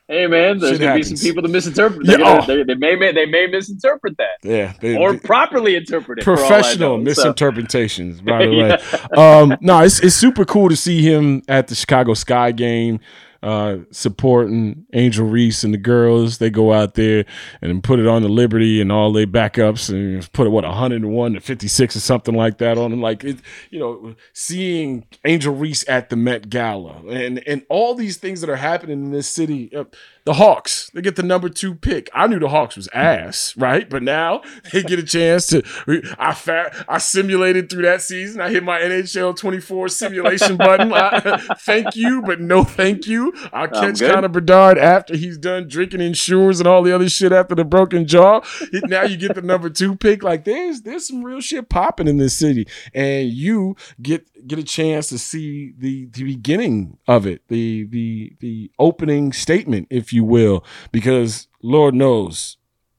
Hey man, there's Shit gonna happens. be some people that misinterpret. Yeah, Gonna, oh. they, they may they may misinterpret that. Yeah, they, or they, properly interpret it. for all I professional know, so. misinterpretations, by the way. Yeah. Um, no, it's it's super cool to see him at the Chicago Sky game. Uh, supporting Angel Reese and the girls. They go out there and put it on the Liberty and all their backups and put it, what, one hundred one to fifty-six or something like that on them. Like, it, you know, seeing Angel Reese at the Met Gala and, and all these things that are happening in this city. Uh, the Hawks, they get the number two pick. I knew the Hawks was ass, right? But now they get a chance to, I fa- I simulated through that season. I hit my N H L twenty-four simulation button. I, thank you, but no thank you. I'll catch Connor Bedard after he's done drinking Ensures and all the other shit after the broken jaw. Now you get the number two pick. Like, there's there's some real shit popping in this city. And you get get a chance to see the the beginning of it, the the the opening statement, if you will, because Lord knows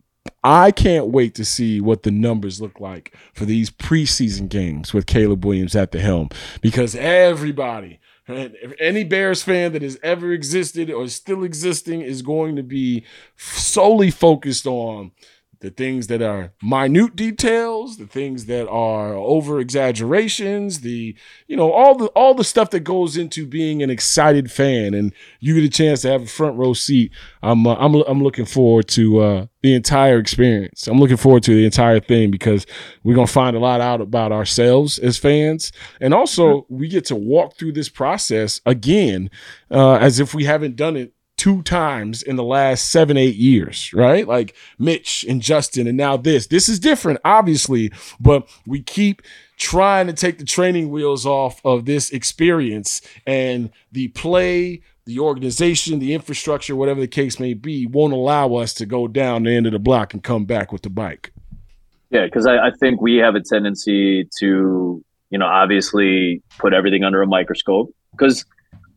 I can't wait to see what the numbers look like for these preseason games with Caleb Williams at the helm, because everybody, if any Bears fan that has ever existed or is still existing is going to be solely focused on the things that are minute details, the things that are over exaggerations, the, you know, all the all the stuff that goes into being an excited fan, and you get a chance to have a front row seat. I'm uh, I'm I'm looking forward to uh, the entire experience. I'm looking forward to the entire thing because we're gonna find a lot out about ourselves as fans, and also we get to walk through this process again uh, as if we haven't done it two times in the last seven, eight years, right? Like Mitch and Justin, and now this. This is different, obviously, but we keep trying to take the training wheels off of this experience, and the play, the organization, the infrastructure, whatever the case may be, won't allow us to go down the end of the block and come back with the bike. Yeah, because I, I think we have a tendency to, you know, obviously put everything under a microscope, because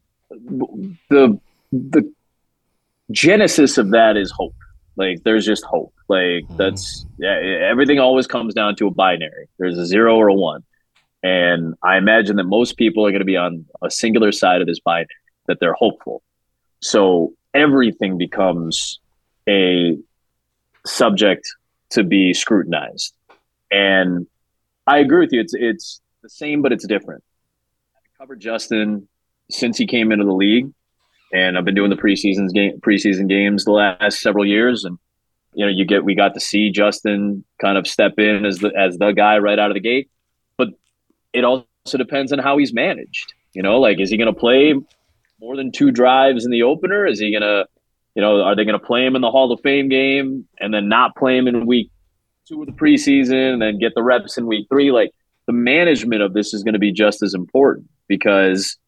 the the genesis of that is hope. Like, there's just hope. Like, that's, yeah, everything always comes down to a binary. There's a zero or a one. And I imagine that most people are going to be on a singular side of this binary, that they're hopeful. So everything becomes a subject to be scrutinized. And I agree with you. It's, it's the same, but it's different. I covered Justin since he came into the league. And I've been doing the preseason game, preseason games the last several years, and you know, you get we got to see Justin kind of step in as the as the guy right out of the gate. But it also depends on how he's managed. You know, like, is he going to play more than two drives in the opener? Is he going to, you know, are they going to play him in the Hall of Fame game and then not play him in week two of the preseason and then get the reps in week three? Like, the management of this is going to be just as important, because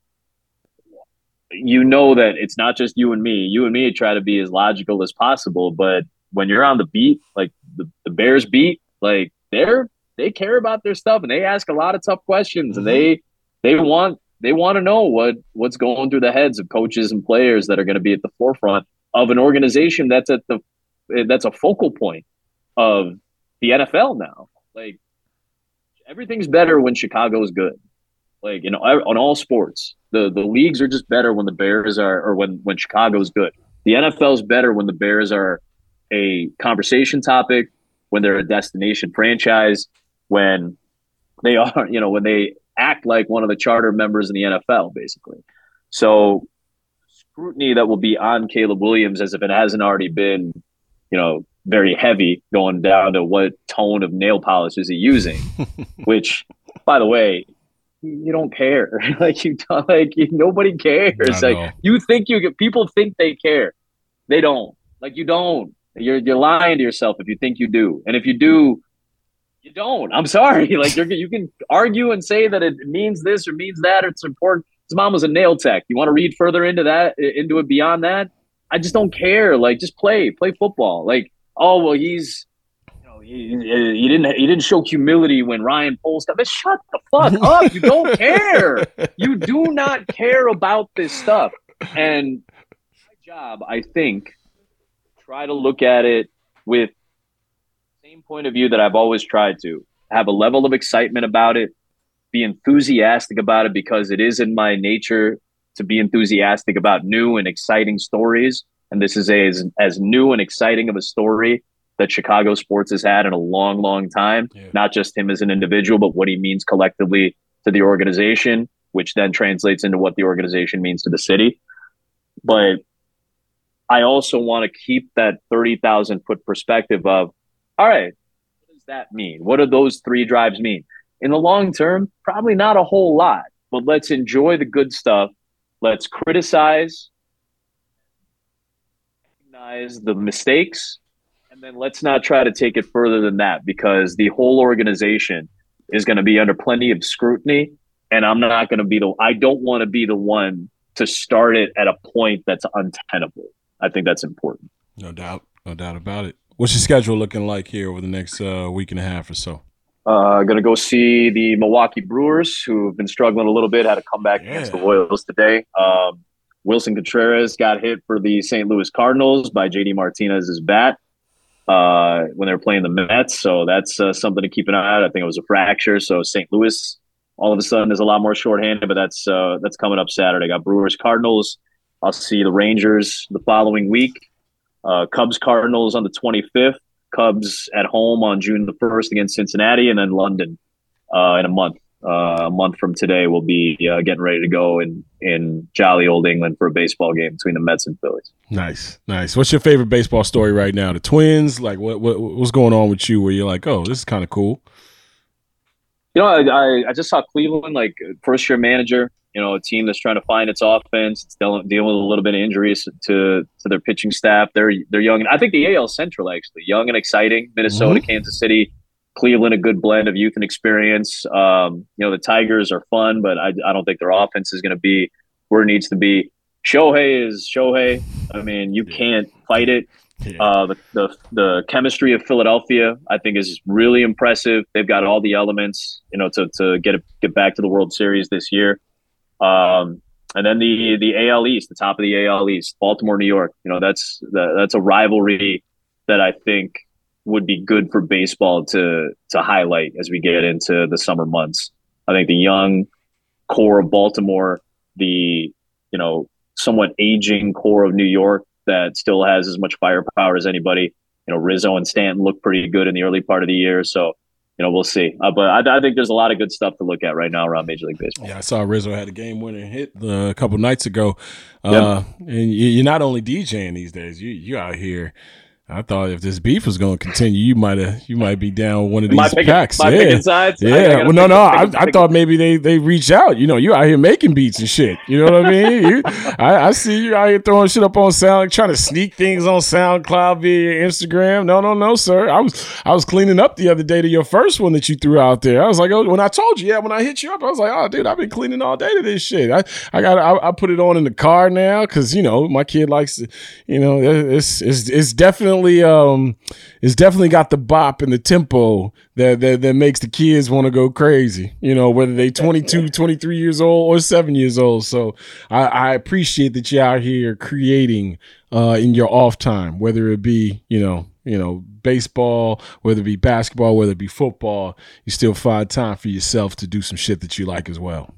you know that it's not just you and me. You and me try to be as logical as possible, but when you're on the beat, like the, the Bears beat, like they're they care about their stuff, and they ask a lot of tough questions, and they they want they want to know what what's going through the heads of coaches and players that are going to be at the forefront of an organization that's at the that's a focal point of the N F L now. Like, everything's better when Chicago's good. Like, you know, on all sports, the, the leagues are just better when the Bears are, or when, when Chicago's good. The N F L's better when the Bears are a conversation topic, when they're a destination franchise, when they are, you know, when they act like one of the charter members in the N F L, basically. So scrutiny that will be on Caleb Williams, as if it hasn't already been, you know, very heavy, going down to what tone of nail polish is he using, which, by the way, you don't care. Like, you don't, like you, nobody cares. Like, you think you people think they care. They don't. Like, you don't. You're you're lying to yourself if you think you do. And if you do, you don't. I'm sorry. Like, you're, you can argue and say that it means this or means that, or it's important. His mom was a nail tech. You want to read further into that, into it beyond that? I just don't care. Like, just play, play football. Like, oh well, he's. He, he didn't. He didn't show humility when Ryan Poles got. But shut the fuck up! You don't care. You do not care about this stuff. And my job, I think, try to look at it with the same point of view that I've always tried to have a level of excitement about it, be enthusiastic about it, because it is in my nature to be enthusiastic about new and exciting stories. And this is a, as, as new and exciting of a story that Chicago sports has had in a long, long time. Yeah. Not just him as an individual, but what he means collectively to the organization, which then translates into what the organization means to the city. But I also want to keep that thirty thousand foot perspective of, all right, what does that mean? What do those three drives mean? In the long term, probably not a whole lot, but let's enjoy the good stuff. Let's criticize, recognize the mistakes, and then let's not try to take it further than that, because the whole organization is going to be under plenty of scrutiny. And I'm not going to be the, I don't want to be the one to start it at a point that's untenable. I think that's important. No doubt. No doubt about it. What's your schedule looking like here over the next uh, week and a half or so? Uh, going to go see the Milwaukee Brewers, who have been struggling a little bit, had a comeback yeah. against the Royals today. Um, Wilson Contreras got hit for the Saint Louis Cardinals by J D Martinez's bat uh, when they were playing the Mets. So that's uh, something to keep an eye on. I think it was a fracture. So Saint Louis all of a sudden is a lot more shorthanded, but that's uh, that's coming up Saturday. I got Brewers Cardinals. I'll see the Rangers the following week. Uh, Cubs Cardinals on the twenty-fifth. Cubs at home on June the first against Cincinnati, and then London uh, in a month. Uh, a month from today, we'll be uh, getting ready to go in, in jolly old England for a baseball game between the Mets and Phillies. Nice, nice. What's your favorite baseball story right now? The Twins? Like, what, what what's going on with you where you're like, oh, this is kind of cool? You know, I, I just saw Cleveland, like, first-year manager, you know, a team that's trying to find its offense. It's dealing, dealing with a little bit of injuries to to their pitching staff. They're they're young. And I think the A L Central, actually, young and exciting. Minnesota, mm-hmm. Kansas City, Cleveland, a good blend of youth and experience. Um, you know, the Tigers are fun, but I, I don't think their offense is going to be where it needs to be. Shohei is Shohei. I mean, you can't fight it. Yeah. Uh, the, the the chemistry of Philadelphia, I think, is really impressive. They've got all the elements, you know, to to get a, get back to the World Series this year. Um, and then the the A L East, the top of the A L East, Baltimore, New York. You know, that's the, that's a rivalry that I think would be good for baseball to to highlight as we get into the summer months. I think the young core of Baltimore, the you know somewhat aging core of New York that still has as much firepower as anybody. You know, Rizzo and Stanton look pretty good in the early part of the year, so you know we'll see. Uh, but I, I think there's a lot of good stuff to look at right now around Major League Baseball. Yeah, I saw Rizzo had a game-winning hit uh, a couple nights ago. Uh, yep. And you're not only DJing these days; you you out here. I thought if this beef was going to continue, you might have, you might be down one of these picking, packs. Yeah, sides? yeah. I, I well, no, no. I, I thought maybe they they reach out. You know, you out here making beats and shit. You know what I mean? You, I, I see you out here throwing shit up on Sound, trying to sneak things on SoundCloud via Instagram. No, no, no, sir. I was I was cleaning up the other day to your first one that you threw out there. I was like, oh, when I told you, yeah, when I hit you up, I was like, oh, dude, I've been cleaning all day to this shit. I I got I, I put it on in the car now because you know my kid likes to, you know, it's it's it's definitely um. It's definitely got the bop and the tempo that that, that makes the kids want to go crazy, you know, whether they twenty-two, twenty-three years old or seven years old. So I, I appreciate that you're out here creating uh, in your off time, whether it be, you know, you know, baseball, whether it be basketball, whether it be football, you still find time for yourself to do some shit that you like as well.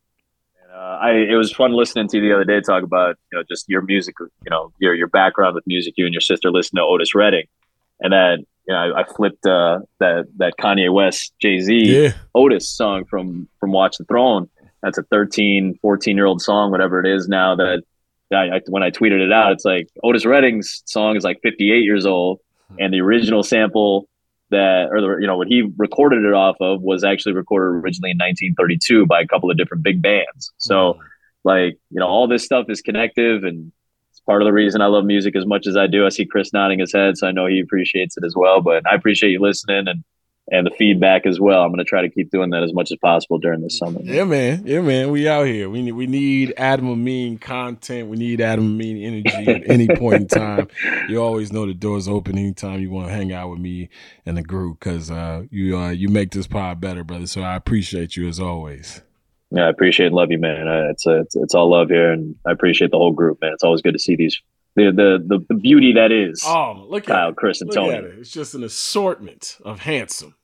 Uh, I, it was fun listening to you the other day talk about, you know, just your music, you know, your your background with music. You and your sister listen to Otis Redding. And then, you know, I, I flipped uh, that that Kanye West Jay-Z yeah. Otis song from from Watch the Throne. That's a thirteen, fourteen-year-old song, whatever it is now. That I, I, when I tweeted it out, it's like Otis Redding's song is like fifty-eight years old, and the original sample that, or the, you know, what he recorded it off of was actually recorded originally in nineteen thirty-two by a couple of different big bands. So, like, you know, all this stuff is connective, and part of the reason I love music as much as I do. I see Chris nodding his head, so I know he appreciates it as well. But I appreciate you listening and and the feedback as well. I'm going to try to keep doing that as much as possible during this summer. Yeah, man. Yeah, man. We out here. We need we need Adam Amin content. We need Adam Amin energy at any point in time. You always know the door's open anytime you want to hang out with me and the group because uh, you uh, you make this pod better, brother. So I appreciate you as always. Yeah, I appreciate and love you, man. Uh, it's, a, it's it's all love here, and I appreciate the whole group, man. It's always good to see these the the the, the beauty that is. Oh, look Kyle, at Chris, and look Tony. At it. It's just an assortment of handsome.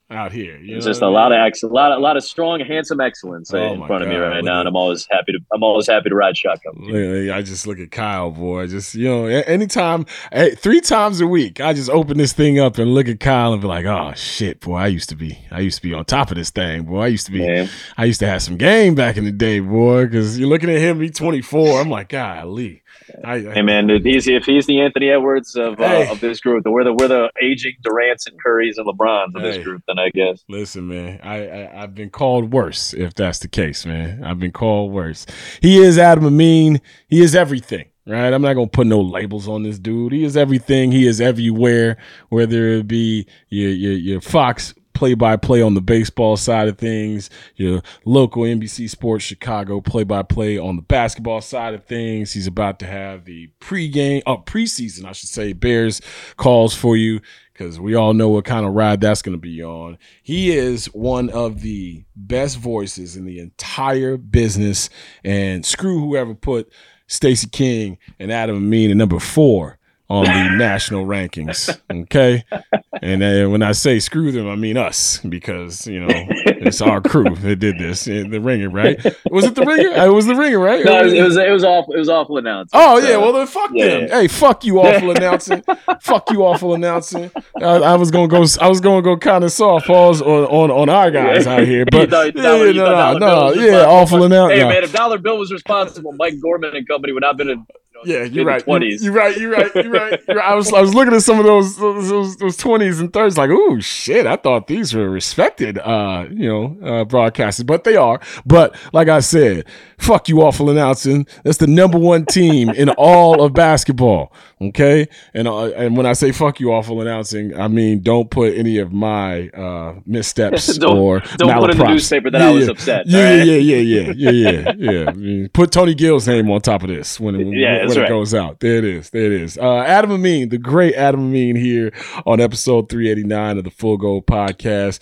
out here. You it's know just a lot of ex- a lot, a lot of strong, handsome excellence Oh in my front of me God, right look now, at- and I'm always happy to. I'm always happy to ride shotgun. Literally, I just look at Kyle, boy. I just, you know, a- anytime, eh, three times a week, I just open this thing up and look at Kyle and be like, oh shit, boy, I used to be, I used to be on top of this thing, boy. I used to be, Man. I used to have some game back in the day, boy. Because you're looking at him, he's twenty-four. I'm like, golly. I, I, Hey man, if he's if he's the Anthony Edwards of uh, Hey. of this group, we're the we're the aging Durant's and Currys and LeBrons of this Hey. group, then I guess. Listen, man, I, I I've been called worse, if that's the case, man. I've been called worse. He is Adam Amin. He is everything, right? I'm not gonna put no labels on this dude. He is everything. He is everywhere. Whether it be your your, your Fox play-by-play on the baseball side of things, your local N B C Sports Chicago play-by-play on the basketball side of things. He's about to have the pregame, oh, preseason, I should say, Bears calls for you, because we all know what kind of ride that's going to be on. He is one of the best voices in the entire business, and screw whoever put Stacey King and Adam Amin at number four on the national rankings, okay? And uh, when I say screw them, I mean us, because, you know, it's our crew that did this. uh, The Ringer, right? Was it The Ringer? It was The Ringer, right? No, it was it was, it was awful. It was awful announcing. Oh, yeah, So, well, then fuck yeah, them. yeah. Hey, fuck you, awful announcing. Fuck you, awful announcing. I, I was gonna go. I was gonna go kind of soft pause on, on on our guys out here, but You thought- yeah, Dollar- you no, thought Dollar no, Bill no, was yeah, responsible. awful announcing. Hey man, if Dollar Bill was responsible, Mike Gorman and company would not have been in. Yeah, in you're the right. twenties. You're right. You're right. You're right. You're right. I was I was looking at some of those those those, those twenties and thirties, like, ooh, shit. I thought these were respected, uh, you know, uh, broadcasters, but they are. But like I said, fuck you, awful announcing. That's the number one team in all of basketball. Okay, and uh, and when I say fuck you, awful announcing, I mean don't put any of my uh, missteps Don't- or don't put in the malaprops. newspaper that yeah, I was yeah. upset, Yeah, all right? yeah, yeah, yeah, yeah, yeah, yeah. I mean, put Tony Gill's name on top of this when, when, Yeah, when that's it right. goes out. There it is. There it is. Uh, Adam Amin, the great Adam Amin, here on episode three eighty-nine of the Full Goal Podcast.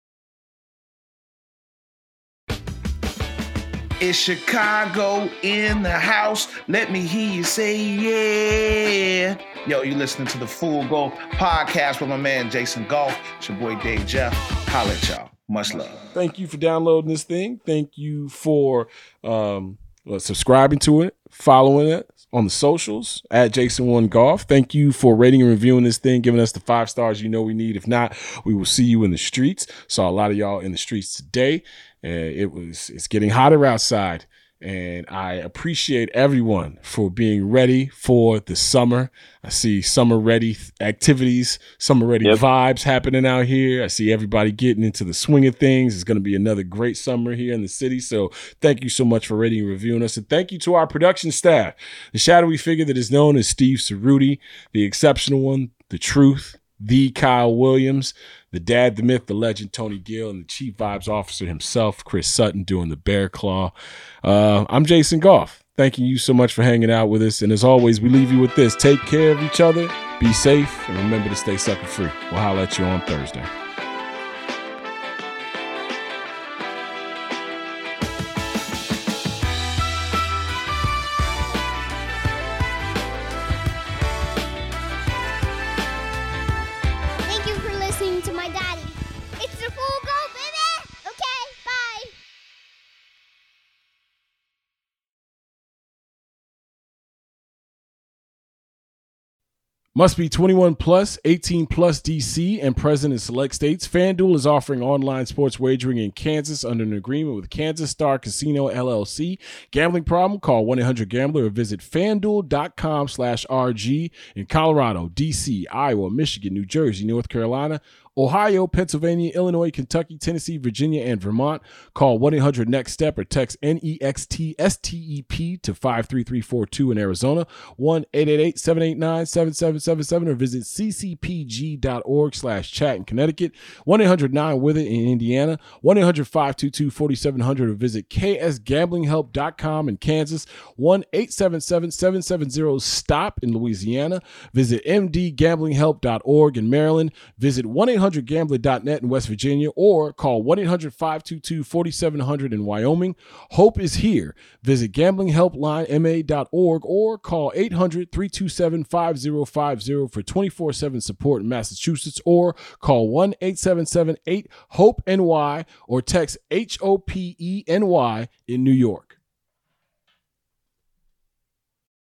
It's Chicago in the house. Let me hear you say yeah. Yo, you listening to the Full Go Podcast with my man Jason Goff. It's your boy Dave Jeff. Holla at y'all. Much love. Thank you for downloading this thing. Thank you for um, well, subscribing to it, following it on the socials at Jason One Golf. Thank you for rating and reviewing this thing, giving us the five stars you know we need. If not, we will see you in the streets. Saw a lot of y'all in the streets today. And it was it's getting hotter outside, and I appreciate everyone for being ready for the summer. I see summer ready activities, summer ready Yep. vibes happening out here. I see everybody getting into the swing of things. It's going to be another great summer here in the city. So thank you so much for rating and reviewing us, and thank you to our production staff, the shadowy figure that is known as Steve Cerruti, the exceptional one, the truth, the Kyle Williams, the dad, the myth, the legend, Tony Gill, and the chief vibes officer himself, Chris Sutton, doing the bear claw. Uh, I'm Jason Goff. Thanking you so much for hanging out with us. And as always, we leave you with this. Take care of each other, be safe, and remember to stay sucker free. We'll holler at you on Thursday. Thank you for listening to my daddy. It's the Full Go, baby! Okay, bye. Must be twenty-one plus, eighteen plus D C, and present in select states. FanDuel is offering online sports wagering in Kansas under an agreement with Kansas Star Casino, L L C. Gambling problem? Call one eight hundred gambler or visit fanduel.com slash RG in Colorado, D C, Iowa, Michigan, New Jersey, North Carolina, Ohio, Pennsylvania, Illinois, Kentucky, Tennessee, Virginia, and Vermont. Call one eight hundred next step or text N E X T S T E P to five three three four two in Arizona, one eight eight eight, seven eight nine, seven seven seven seven, or visit ccpg.org slash chat in Connecticut, one eight hundred nine with it in Indiana, one eight hundred five two two four seven zero zero, or visit k s gambling help dot com in Kansas, one eight seven seven, seven seven zero, stop in Louisiana, visit m d gambling help dot org in Maryland, visit one eight hundred hundred gambler dot net in West Virginia or call one eight hundred five two two four seven zero zero in Wyoming. Hope is here. Visit gambling helpline m a dot org or call eight hundred three two seven five zero five zero for twenty-four seven support in Massachusetts or call one eight seven seven eight hope N Y or text H O P E N Y in New York.